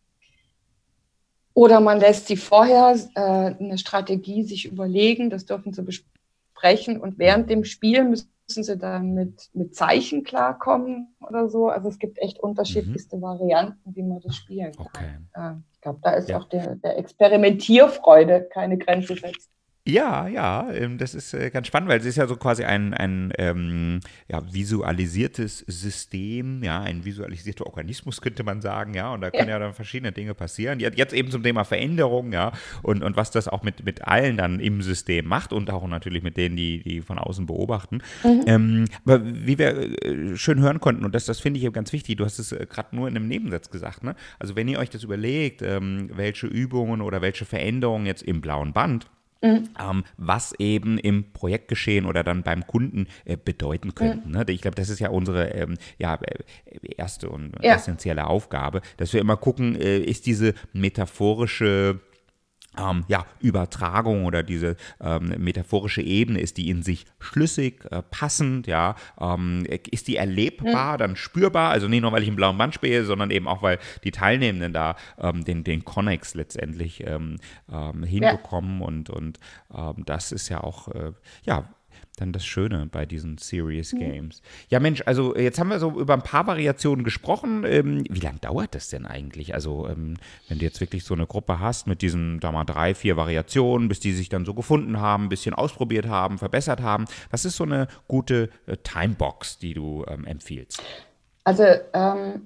oder man lässt sie vorher äh, eine Strategie sich überlegen. Das dürfen sie besprechen. Und während dem Spiel müssen sie dann mit, mit Zeichen klarkommen oder so. Also es gibt echt unterschiedlichste mhm. Varianten, wie man das spielen kann. Okay. Äh, ich glaube, da ist ja. auch der, der Experimentierfreude keine Grenze setzt. Ja, ja, ähm, das ist äh, ganz spannend, weil es ist ja so quasi ein, ein ähm, ja, visualisiertes System, ja, ein visualisierter Organismus, könnte man sagen, ja, und da können ja, ja dann verschiedene Dinge passieren. Jetzt, jetzt eben zum Thema Veränderung, ja, und, und was das auch mit, mit allen dann im System macht und auch natürlich mit denen, die, die von außen beobachten. Mhm. Ähm, aber wie wir äh, schön hören konnten, und das, das finde ich eben ganz wichtig, du hast es äh, gerade nur in einem Nebensatz gesagt, ne? Also wenn ihr euch das überlegt, ähm, welche Übungen oder welche Veränderungen jetzt im blauen Band Mhm. Ähm, was eben im Projektgeschehen oder dann beim Kunden äh, bedeuten könnten. Mhm. Ne? Ich glaube, das ist ja unsere ähm, ja, erste und ja. essentielle Aufgabe, dass wir immer gucken, äh, ist diese metaphorische Ähm, ja, Übertragung oder diese ähm, metaphorische Ebene, ist die in sich schlüssig, äh, passend, ja, ähm, ist die erlebbar, mhm. dann spürbar, also nicht nur, weil ich im blauen Band spiele, sondern eben auch, weil die Teilnehmenden da ähm, den, den Connex letztendlich ähm, ähm, hinbekommen ja. und, und ähm, das ist ja auch, äh, ja, dann das Schöne bei diesen Serious Games. Ja, Mensch, also jetzt haben wir so über ein paar Variationen gesprochen. Ähm, wie lange dauert das denn eigentlich? Also ähm, wenn du jetzt wirklich so eine Gruppe hast mit diesen, da mal drei, vier Variationen, bis die sich dann so gefunden haben, ein bisschen ausprobiert haben, verbessert haben. Was ist so eine gute äh, Timebox, die du ähm, empfiehlst? Also ähm,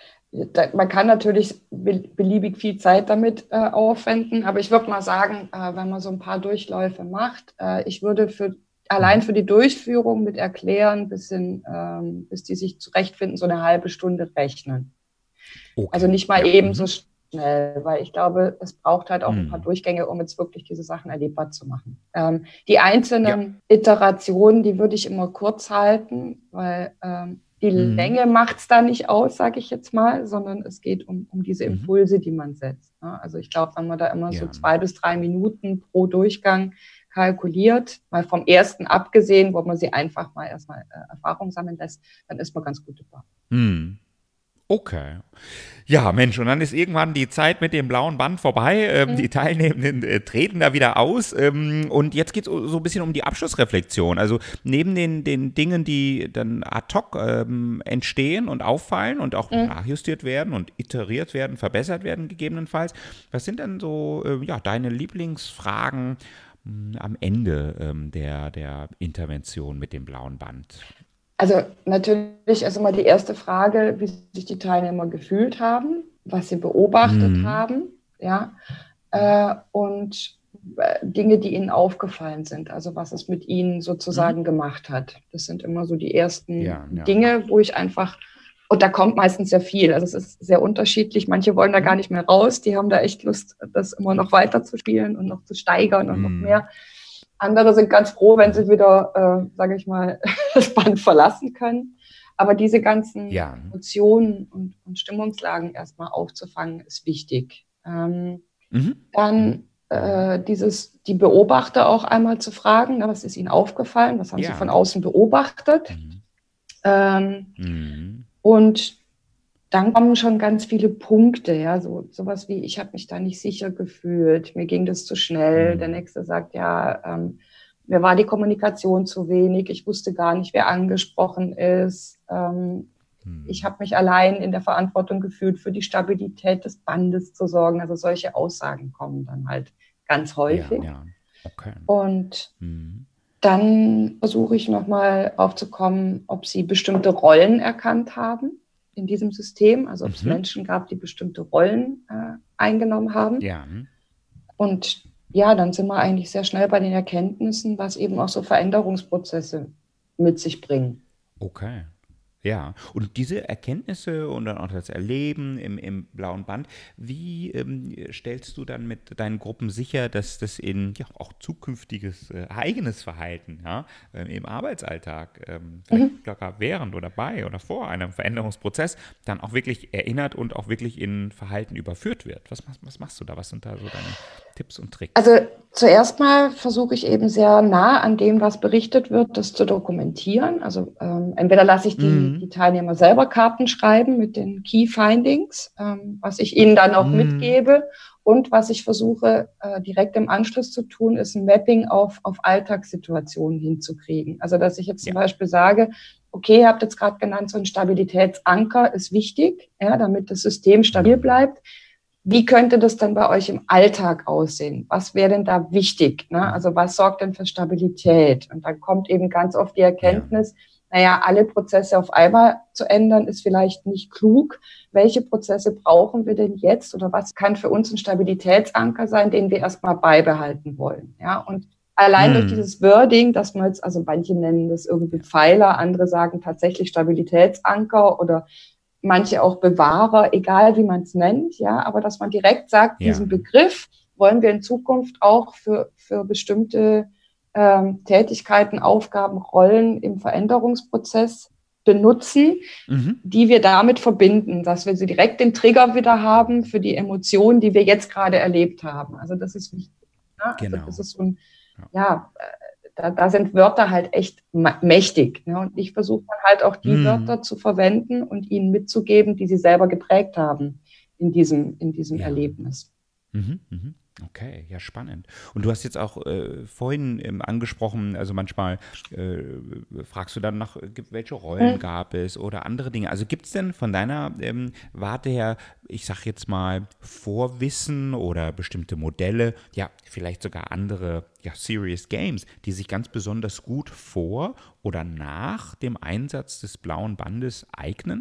da, man kann natürlich be- beliebig viel Zeit damit äh, aufwenden, aber ich würde mal sagen, äh, wenn man so ein paar Durchläufe macht, äh, ich würde für allein für die Durchführung mit Erklären, bis, hin, ähm, bis die sich zurechtfinden, so eine halbe Stunde rechnen. Okay. Also nicht mal ja. eben mhm. so schnell, weil ich glaube, es braucht halt auch mhm. ein paar Durchgänge, um jetzt wirklich diese Sachen erlebbar zu machen. Ähm, die einzelnen ja. Iterationen, die würde ich immer kurz halten, weil ähm, die mhm. Länge macht es da nicht aus, sage ich jetzt mal, sondern es geht um, um diese Impulse, die man setzt. Ne? Also ich glaube, wenn man da immer ja. so zwei bis drei Minuten pro Durchgang kalkuliert, mal vom ersten abgesehen, wo man sie einfach mal erstmal äh, Erfahrung sammeln lässt, dann ist man ganz gut dabei. Hm. Okay. Ja, Mensch, und dann ist irgendwann die Zeit mit dem blauen Band vorbei. Ähm, mhm. Die Teilnehmenden äh, treten da wieder aus. Ähm, und jetzt geht es so ein bisschen um die Abschlussreflexion. Also neben den, den Dingen, die dann ad hoc ähm, entstehen und auffallen und auch mhm. nachjustiert werden und iteriert werden, verbessert werden gegebenenfalls. Was sind denn so äh, ja, deine Lieblingsfragen mh, am Ende ähm, der, der Intervention mit dem blauen Band? Also natürlich ist immer die erste Frage, wie sich die Teilnehmer gefühlt haben, was sie beobachtet mhm. haben, ja, äh, und äh, Dinge, die ihnen aufgefallen sind, also was es mit ihnen sozusagen mhm. gemacht hat. Das sind immer so die ersten ja, ja. Dinge, wo ich einfach, und da kommt meistens sehr viel, also es ist sehr unterschiedlich, manche wollen da gar nicht mehr raus, die haben da echt Lust, das immer noch weiter zu spielen und noch zu steigern und mhm. noch mehr. Andere sind ganz froh, wenn sie wieder, äh, sage ich mal, das Band verlassen können. Aber diese ganzen ja. Emotionen und, und Stimmungslagen erstmal aufzufangen, ist wichtig. Ähm, mhm. Dann äh, dieses, die Beobachter auch einmal zu fragen, na, was ist ihnen aufgefallen, was haben ja. sie von außen beobachtet. Mhm. Ähm, mhm. Und dann kommen schon ganz viele Punkte, ja, so sowas wie, ich habe mich da nicht sicher gefühlt, mir ging das zu schnell. Mhm. Der Nächste sagt, ja, ähm, mir war die Kommunikation zu wenig, ich wusste gar nicht, wer angesprochen ist. Ähm, mhm. Ich habe mich allein in der Verantwortung gefühlt, für die Stabilität des Bandes zu sorgen. Also solche Aussagen kommen dann halt ganz häufig. Ja, ja. Okay. Und mhm. dann versuche ich nochmal aufzukommen, ob sie bestimmte Rollen erkannt haben in diesem System, also ob es mhm. Menschen gab, die bestimmte Rollen äh, eingenommen haben. Ja. Und ja, dann sind wir eigentlich sehr schnell bei den Erkenntnissen, was eben auch so Veränderungsprozesse mit sich bringen. Okay. Ja, und diese Erkenntnisse und dann auch das Erleben im, im blauen Band, wie ähm, stellst du dann mit deinen Gruppen sicher, dass das in ja, auch zukünftiges äh, eigenes Verhalten ja, äh, im Arbeitsalltag, ähm, vielleicht mhm. locker während oder bei oder vor einem Veränderungsprozess, dann auch wirklich erinnert und auch wirklich in Verhalten überführt wird? Was, was machst du da? Was sind da so deine Tipps und Tricks? Also zuerst mal versuche ich eben sehr nah an dem, was berichtet wird, das zu dokumentieren. Also ähm, entweder lasse ich die, mhm. die Teilnehmer selber Karten schreiben mit den Key Findings, ähm, was ich ihnen dann auch mhm. mitgebe, Und was ich versuche, äh, direkt im Anschluss zu tun, ist ein Mapping auf, auf Alltagssituationen hinzukriegen. Also, dass ich jetzt zum Ja. Beispiel sage, okay, ihr habt jetzt gerade genannt, so ein Stabilitätsanker ist wichtig, ja, damit das System stabil bleibt. Wie könnte das dann bei euch im Alltag aussehen? Was wäre denn da wichtig? Ne? Also was sorgt denn für Stabilität? Und dann kommt eben ganz oft die Erkenntnis, ja. naja, alle Prozesse auf einmal zu ändern, ist vielleicht nicht klug. Welche Prozesse brauchen wir denn jetzt? Oder was kann für uns ein Stabilitätsanker sein, den wir erstmal beibehalten wollen? Ja, und allein hm. durch dieses Wording, dass man jetzt, also manche nennen das irgendwie Pfeiler, andere sagen tatsächlich Stabilitätsanker oder manche auch Bewahrer, egal wie man es nennt, ja, aber dass man direkt sagt, ja. diesen Begriff wollen wir in Zukunft auch für, für bestimmte ähm, Tätigkeiten, Aufgaben, Rollen im Veränderungsprozess benutzen, mhm. die wir damit verbinden, dass wir sie direkt den Trigger wieder haben für die Emotionen, die wir jetzt gerade erlebt haben. Also das ist wichtig. Ne? Genau. Also das ist so ein, ja, Da, da sind Wörter halt echt mächtig. Ne? Und ich versuche dann halt auch die mm. Wörter zu verwenden und ihnen mitzugeben, die sie selber geprägt haben in diesem, in diesem ja. Erlebnis. Mhm, mhm. Okay, ja, spannend. Und du hast jetzt auch äh, vorhin ähm, angesprochen, also manchmal äh, fragst du dann nach, welche Rollen mhm. gab es oder andere Dinge. Also gibt es denn von deiner ähm, Warte her, ich sag jetzt mal, Vorwissen oder bestimmte Modelle, ja, vielleicht sogar andere ja, Serious Games, die sich ganz besonders gut vor oder nach dem Einsatz des blauen Bandes eignen?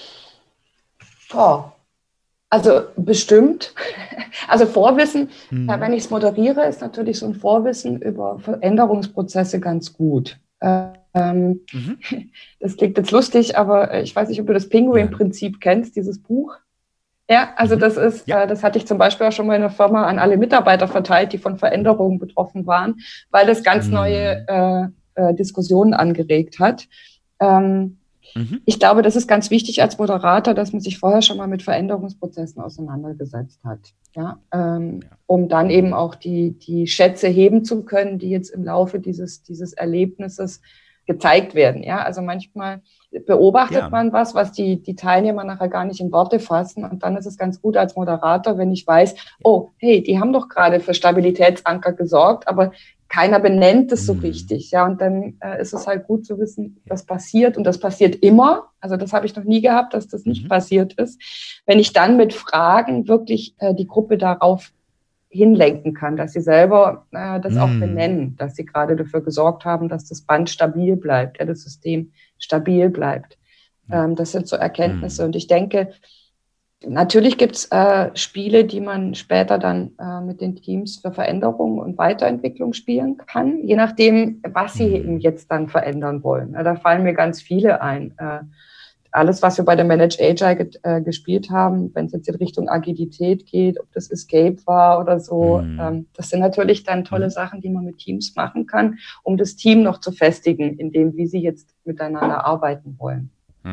Oh. Also bestimmt. Also Vorwissen, mhm. ja, wenn ich es moderiere, ist natürlich so ein Vorwissen über Veränderungsprozesse ganz gut. Ähm, mhm. Das klingt jetzt lustig, aber ich weiß nicht, ob du das Pinguin-Prinzip ja. kennst, dieses Buch. Ja, also mhm. das ist, ja. äh, das hatte ich zum Beispiel auch schon mal in der Firma an alle Mitarbeiter verteilt, die von Veränderungen betroffen waren, weil das ganz mhm. neue äh, äh, Diskussionen angeregt hat. Ähm, Mhm. Ich glaube, das ist ganz wichtig als Moderator, dass man sich vorher schon mal mit Veränderungsprozessen auseinandergesetzt hat, ja, ähm, ja. um dann eben auch die, die Schätze heben zu können, die jetzt im Laufe dieses, dieses Erlebnisses gezeigt werden. Ja, also manchmal beobachtet ja. man was, was die, die Teilnehmer nachher gar nicht in Worte fassen. Und dann ist es ganz gut als Moderator, wenn ich weiß, oh, hey, die haben doch gerade für Stabilitätsanker gesorgt, aber keiner benennt es so richtig, ja, und dann äh, ist es halt gut zu wissen, was passiert, und das passiert immer, also das habe ich noch nie gehabt, dass das nicht mhm. passiert ist, wenn ich dann mit Fragen wirklich äh, die Gruppe darauf hinlenken kann, dass sie selber äh, das mhm. auch benennen, dass sie gerade dafür gesorgt haben, dass das Band stabil bleibt, ja, das System stabil bleibt. Mhm. Ähm, das sind so Erkenntnisse, mhm. und ich denke, natürlich gibt es äh, Spiele, die man später dann äh, mit den Teams für Veränderung und Weiterentwicklung spielen kann, je nachdem, was sie eben jetzt dann verändern wollen. Ja, da fallen mir ganz viele ein. Äh, alles, was wir bei der Manage Agile get, äh, gespielt haben, wenn es jetzt in Richtung Agilität geht, ob das Escape war oder so, mhm. ähm, das sind natürlich dann tolle mhm. Sachen, die man mit Teams machen kann, um das Team noch zu festigen, in dem, wie sie jetzt miteinander arbeiten wollen.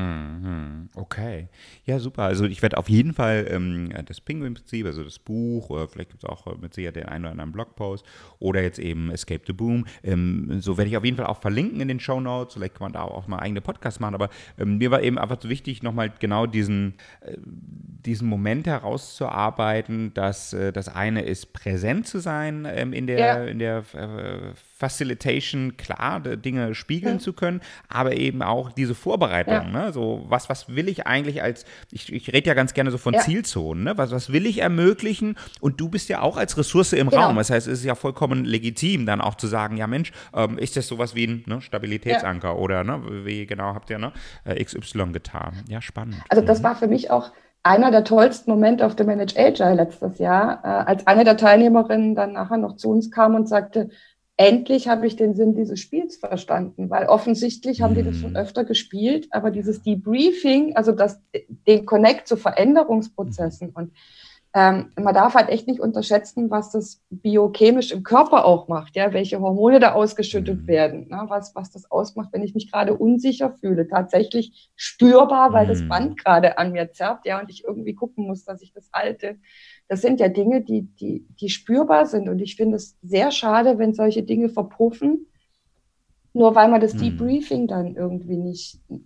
Okay, ja, super. Also ich werde auf jeden Fall ähm, das Pinguin-Prinzip, also das Buch, oder vielleicht gibt es auch mit Sicherheit den einen oder anderen Blogpost oder jetzt eben Escape the Boom, ähm, so werde ich auf jeden Fall auch verlinken in den Shownotes. Vielleicht kann man da auch mal eigene Podcasts machen, aber ähm, mir war eben einfach so wichtig, nochmal genau diesen, äh, diesen Moment herauszuarbeiten, dass äh, das eine ist, präsent zu sein ähm, in der, ja. in der äh, Facilitation, klar, Dinge spiegeln ja. zu können, aber eben auch diese Vorbereitung, ja. ne? So, was, was will ich eigentlich als, ich, ich rede ja ganz gerne so von ja. Zielzonen, ne? was, was will ich ermöglichen, und du bist ja auch als Ressource im genau. Raum, das heißt, es ist ja vollkommen legitim, dann auch zu sagen, ja Mensch, ähm, ist das sowas wie ein ne, Stabilitätsanker ja. oder ne, wie genau habt ihr ne, X Y getan? Ja, spannend. Also das mhm. war für mich auch einer der tollsten Momente auf der Manage Agile letztes Jahr, äh, als eine der Teilnehmerinnen dann nachher noch zu uns kam und sagte, endlich habe ich den Sinn dieses Spiels verstanden, weil offensichtlich haben die das schon öfter gespielt, aber dieses Debriefing, also das, den Connect zu Veränderungsprozessen, und ähm, man darf halt echt nicht unterschätzen, was das biochemisch im Körper auch macht, ja, welche Hormone da ausgeschüttet werden, ne? was, was das ausmacht, wenn ich mich gerade unsicher fühle, tatsächlich spürbar, weil das Band gerade an mir zerrt, ja, und ich irgendwie gucken muss, dass ich das halte. Das sind ja Dinge, die, die, die spürbar sind, und ich finde es sehr schade, wenn solche Dinge verpuffen, nur weil man das Debriefing dann irgendwie nicht,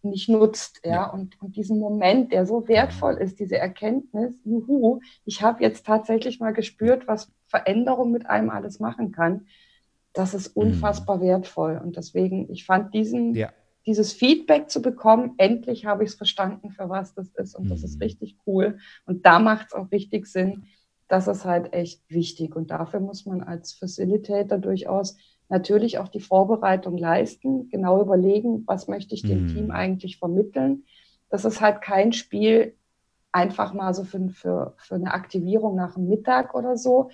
nicht nutzt. Ja? Ja. Und, und diesen Moment, der so wertvoll ist, diese Erkenntnis, juhu, ich habe jetzt tatsächlich mal gespürt, was Veränderung mit einem alles machen kann, das ist unfassbar Mhm. wertvoll. Und deswegen, ich fand diesen, Ja. dieses Feedback zu bekommen, endlich habe ich es verstanden, für was das ist. Und das ist Mhm. richtig cool. Und da macht es auch richtig Sinn. Das ist halt echt wichtig. Und dafür muss man als Facilitator durchaus natürlich auch die Vorbereitung leisten, genau überlegen, was möchte ich dem Team Mhm. eigentlich vermitteln. Das ist halt kein Spiel einfach mal so für, für, für eine Aktivierung nach dem Mittag oder so.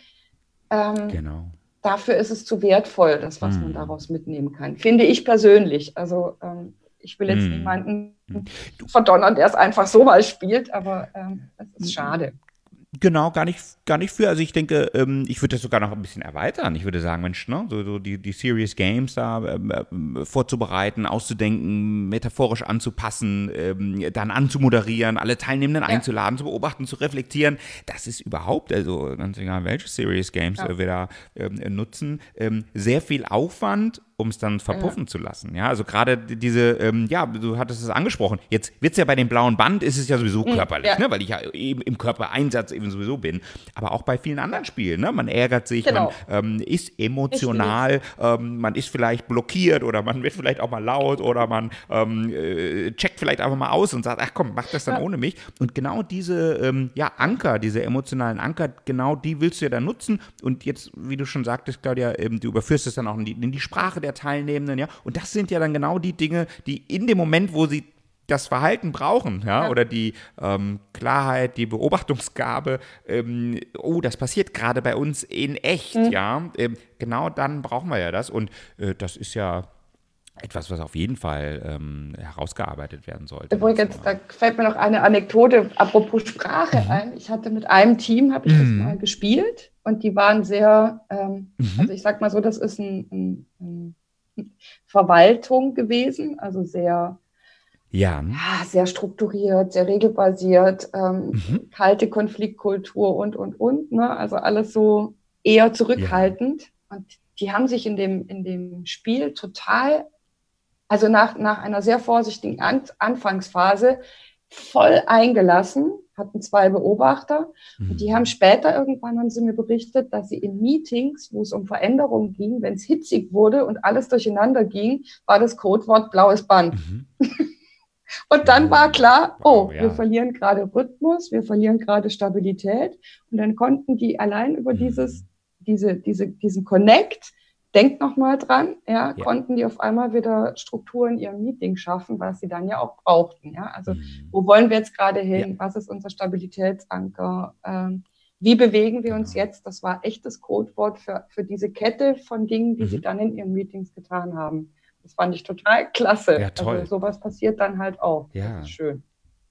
Ähm, Genau. Dafür ist es zu wertvoll, das, was man Mhm. daraus mitnehmen kann, finde ich persönlich. Also ähm, ich will jetzt Mhm. niemanden Du, verdonnern, der es einfach so mal spielt, aber ähm, es ist schade. Genau, gar nicht, gar nicht für. Also ich denke, ähm, ich würde das sogar noch ein bisschen erweitern. Ich würde sagen, Mensch, ne, so, so die, die Serious Games da ähm, ähm, vorzubereiten, auszudenken, metaphorisch anzupassen, ähm, dann anzumoderieren, alle Teilnehmenden Ja, einzuladen, zu beobachten, zu reflektieren. Das ist überhaupt, also ganz egal, welche Serious Games ja, äh, wir da ähm, nutzen, ähm, sehr viel Aufwand, um es dann ja. verpuffen zu lassen. Ja, also gerade diese, ähm, ja, du hattest es angesprochen. Jetzt wird es ja bei dem blauen Band, ist es ja sowieso Hm, körperlich, ja, ne, weil ich ja eben im Körpereinsatz eben sowieso bin. Aber auch bei vielen anderen ja, Spielen, ne, man ärgert sich, man genau, ähm, ist richtig. emotional, ähm, man ist vielleicht blockiert oder man wird vielleicht auch mal laut oder man ähm, äh, checkt vielleicht einfach mal aus und sagt, ach komm, mach das dann Ja, ohne mich. Und genau diese, ähm, ja, ja, Anker, diese emotionalen Anker, genau die willst du ja dann nutzen. Und jetzt, wie du schon sagtest, Claudia, ähm, du überführst es dann auch in die, in die Sprache der Teilnehmenden, ja. Und das sind ja dann genau die Dinge, die in dem Moment, wo sie das Verhalten brauchen, ja, ja, oder die ähm, Klarheit, die Beobachtungsgabe, ähm, oh, das passiert gerade bei uns in echt, hm. ja, ähm, genau dann brauchen wir ja das und äh, das ist ja etwas, was auf jeden Fall ähm, herausgearbeitet werden sollte. Ne, Übrigens, zur, da fällt mir noch eine Anekdote apropos Sprache mhm. ein. Ich hatte mit einem Team, habe ich das mal Mhm. gespielt und die waren sehr, ähm, Mhm. also ich sag mal so, das ist ein, ein, ein Verwaltung gewesen, also sehr, Ja. ja, sehr strukturiert, sehr regelbasiert, ähm, Mhm. kalte Konfliktkultur und, und, und, ne? Also alles so eher Ja. zurückhaltend. Und die haben sich in dem, in dem Spiel total, also nach, nach einer sehr vorsichtigen An Anfangsphase, voll eingelassen, hatten zwei Beobachter und die haben Mhm. später irgendwann, haben sie mir berichtet, dass sie in Meetings, wo es um Veränderungen ging, wenn es hitzig wurde und alles durcheinander ging, war das Codewort blaues Band. Mhm. Und dann war Mhm. klar, Wow, oh, wir ja. verlieren gerade Rhythmus, wir verlieren gerade Stabilität. Und dann konnten die allein über Mhm. dieses, diese, diese, diesen Connect, denkt nochmal dran, ja, Ja. konnten die auf einmal wieder Struktur in ihrem Meeting schaffen, was sie dann ja auch brauchten. Ja, also Mhm. wo wollen wir jetzt gerade Ja, hin? Was ist unser Stabilitätsanker? Ähm, wie bewegen wir uns genau. jetzt? Das war echtes Codewort für, für diese Kette von Dingen, die sie Mhm. dann in ihren Meetings getan haben. Das fand ich total klasse. Ja, Also toll. sowas passiert dann halt auch. Das ist Ja. schön.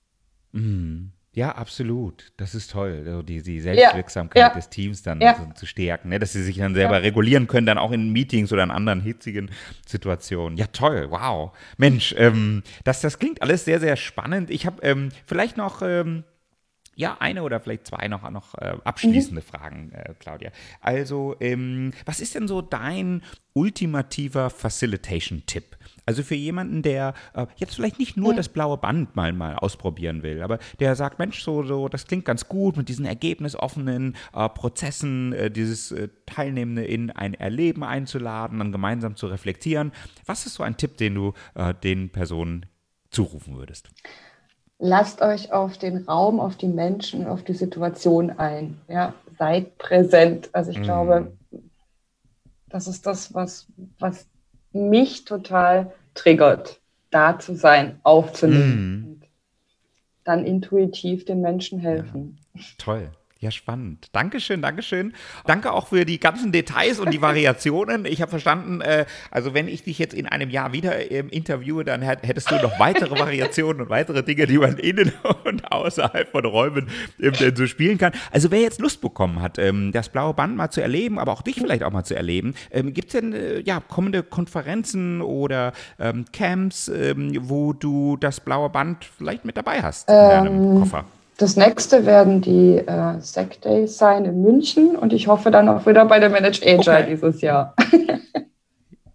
Mhm. Ja, absolut. Das ist toll, also die, die Ja, Selbstwirksamkeit ja, des Teams dann so ja, zu stärken, ne? Dass sie sich dann ja. selber regulieren können, dann auch in Meetings oder in anderen hitzigen Situationen. Ja, toll, wow. Mensch, ähm, das, das klingt alles sehr, sehr spannend. Ich habe ähm, vielleicht noch ähm, ja, eine oder vielleicht zwei noch, noch äh, Mhm. abschließende Fragen, äh, Claudia. Also, ähm, was ist denn so dein ultimativer Facilitation-Tipp? Also für jemanden, der äh, jetzt vielleicht nicht nur das Mhm. blaue Band mal, mal ausprobieren will, aber der sagt, Mensch, so, so, das klingt ganz gut mit diesen ergebnisoffenen äh, Prozessen, äh, dieses äh, Teilnehmende in ein Erleben einzuladen, dann gemeinsam zu reflektieren. Was ist so ein Tipp, den du äh, den Personen zurufen würdest? Lasst euch auf den Raum, auf die Menschen, auf die Situation ein. Ja, seid präsent. Also ich glaube, Mm. das ist das, was, was mich total triggert, da zu sein, aufzunehmen Mm. und dann intuitiv den Menschen Ja, helfen. toll. Ja, spannend. Dankeschön, Dankeschön. Danke auch für die ganzen Details und die Variationen. Ich habe verstanden, äh, also wenn ich dich jetzt in einem Jahr wieder ähm, interviewe, dann hätt- hättest du noch weitere Variationen und weitere Dinge, die man innen und außerhalb von Räumen ähm, denn so spielen kann. Also wer jetzt Lust bekommen hat, ähm, das blaue Band mal zu erleben, aber auch dich vielleicht auch mal zu erleben, ähm, gibt es denn äh, ja, kommende Konferenzen oder ähm, Camps, ähm, wo du das blaue Band vielleicht mit dabei hast in deinem Ähm, Koffer? Das nächste werden die äh, Sec Days sein in München und ich hoffe dann auch wieder bei der Manage Agile Okay. dieses Jahr.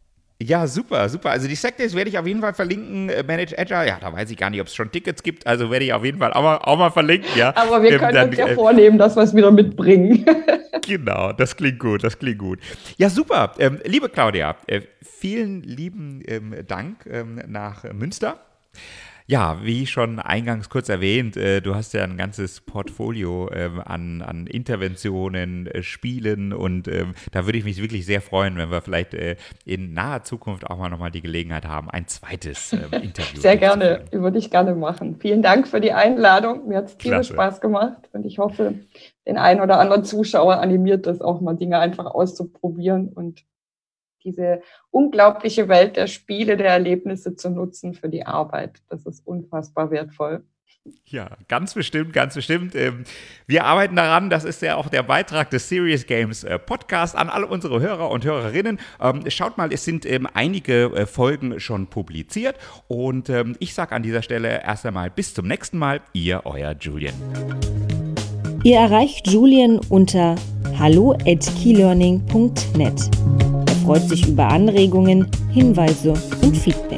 Ja, super, super. Also die Sackdays werde ich auf jeden Fall verlinken. Äh, Manage Agile, ja, da weiß ich gar nicht, ob es schon Tickets gibt. Also werde ich auf jeden Fall auch mal, auch mal verlinken, ja. Aber wir ähm, können dann, uns ja äh, vornehmen, dass wir es wieder mitbringen. Genau, das klingt gut, das klingt gut. Ja, super. Ähm, liebe Claudia, äh, vielen lieben ähm, Dank ähm, nach Münster. Ja, wie schon eingangs kurz erwähnt, äh, du hast ja ein ganzes Portfolio ähm, an, an Interventionen, äh, Spielen und ähm, da würde ich mich wirklich sehr freuen, wenn wir vielleicht äh, in naher Zukunft auch mal nochmal die Gelegenheit haben, ein zweites ähm, Interview Sehr gerne, durchzuführen. würde ich gerne machen. Vielen Dank für die Einladung. Mir hat es tierisch Klasse. Spaß gemacht und ich hoffe, den einen oder anderen Zuschauer animiert das auch mal, Dinge einfach auszuprobieren und diese unglaubliche Welt der Spiele, der Erlebnisse zu nutzen für die Arbeit. Das ist unfassbar wertvoll. Ja, ganz bestimmt, ganz bestimmt. Ähm, wir arbeiten daran, das ist ja auch der Beitrag des Serious Games äh, Podcast an alle unsere Hörer und Hörerinnen. Ähm, schaut mal, es sind ähm, einige äh, Folgen schon publiziert und ähm, ich sage an dieser Stelle erst einmal bis zum nächsten Mal, ihr, euer Julian. Ihr erreicht Julian unter hallo at keylearning punkt net. Er freut sich über Anregungen, Hinweise und Feedback.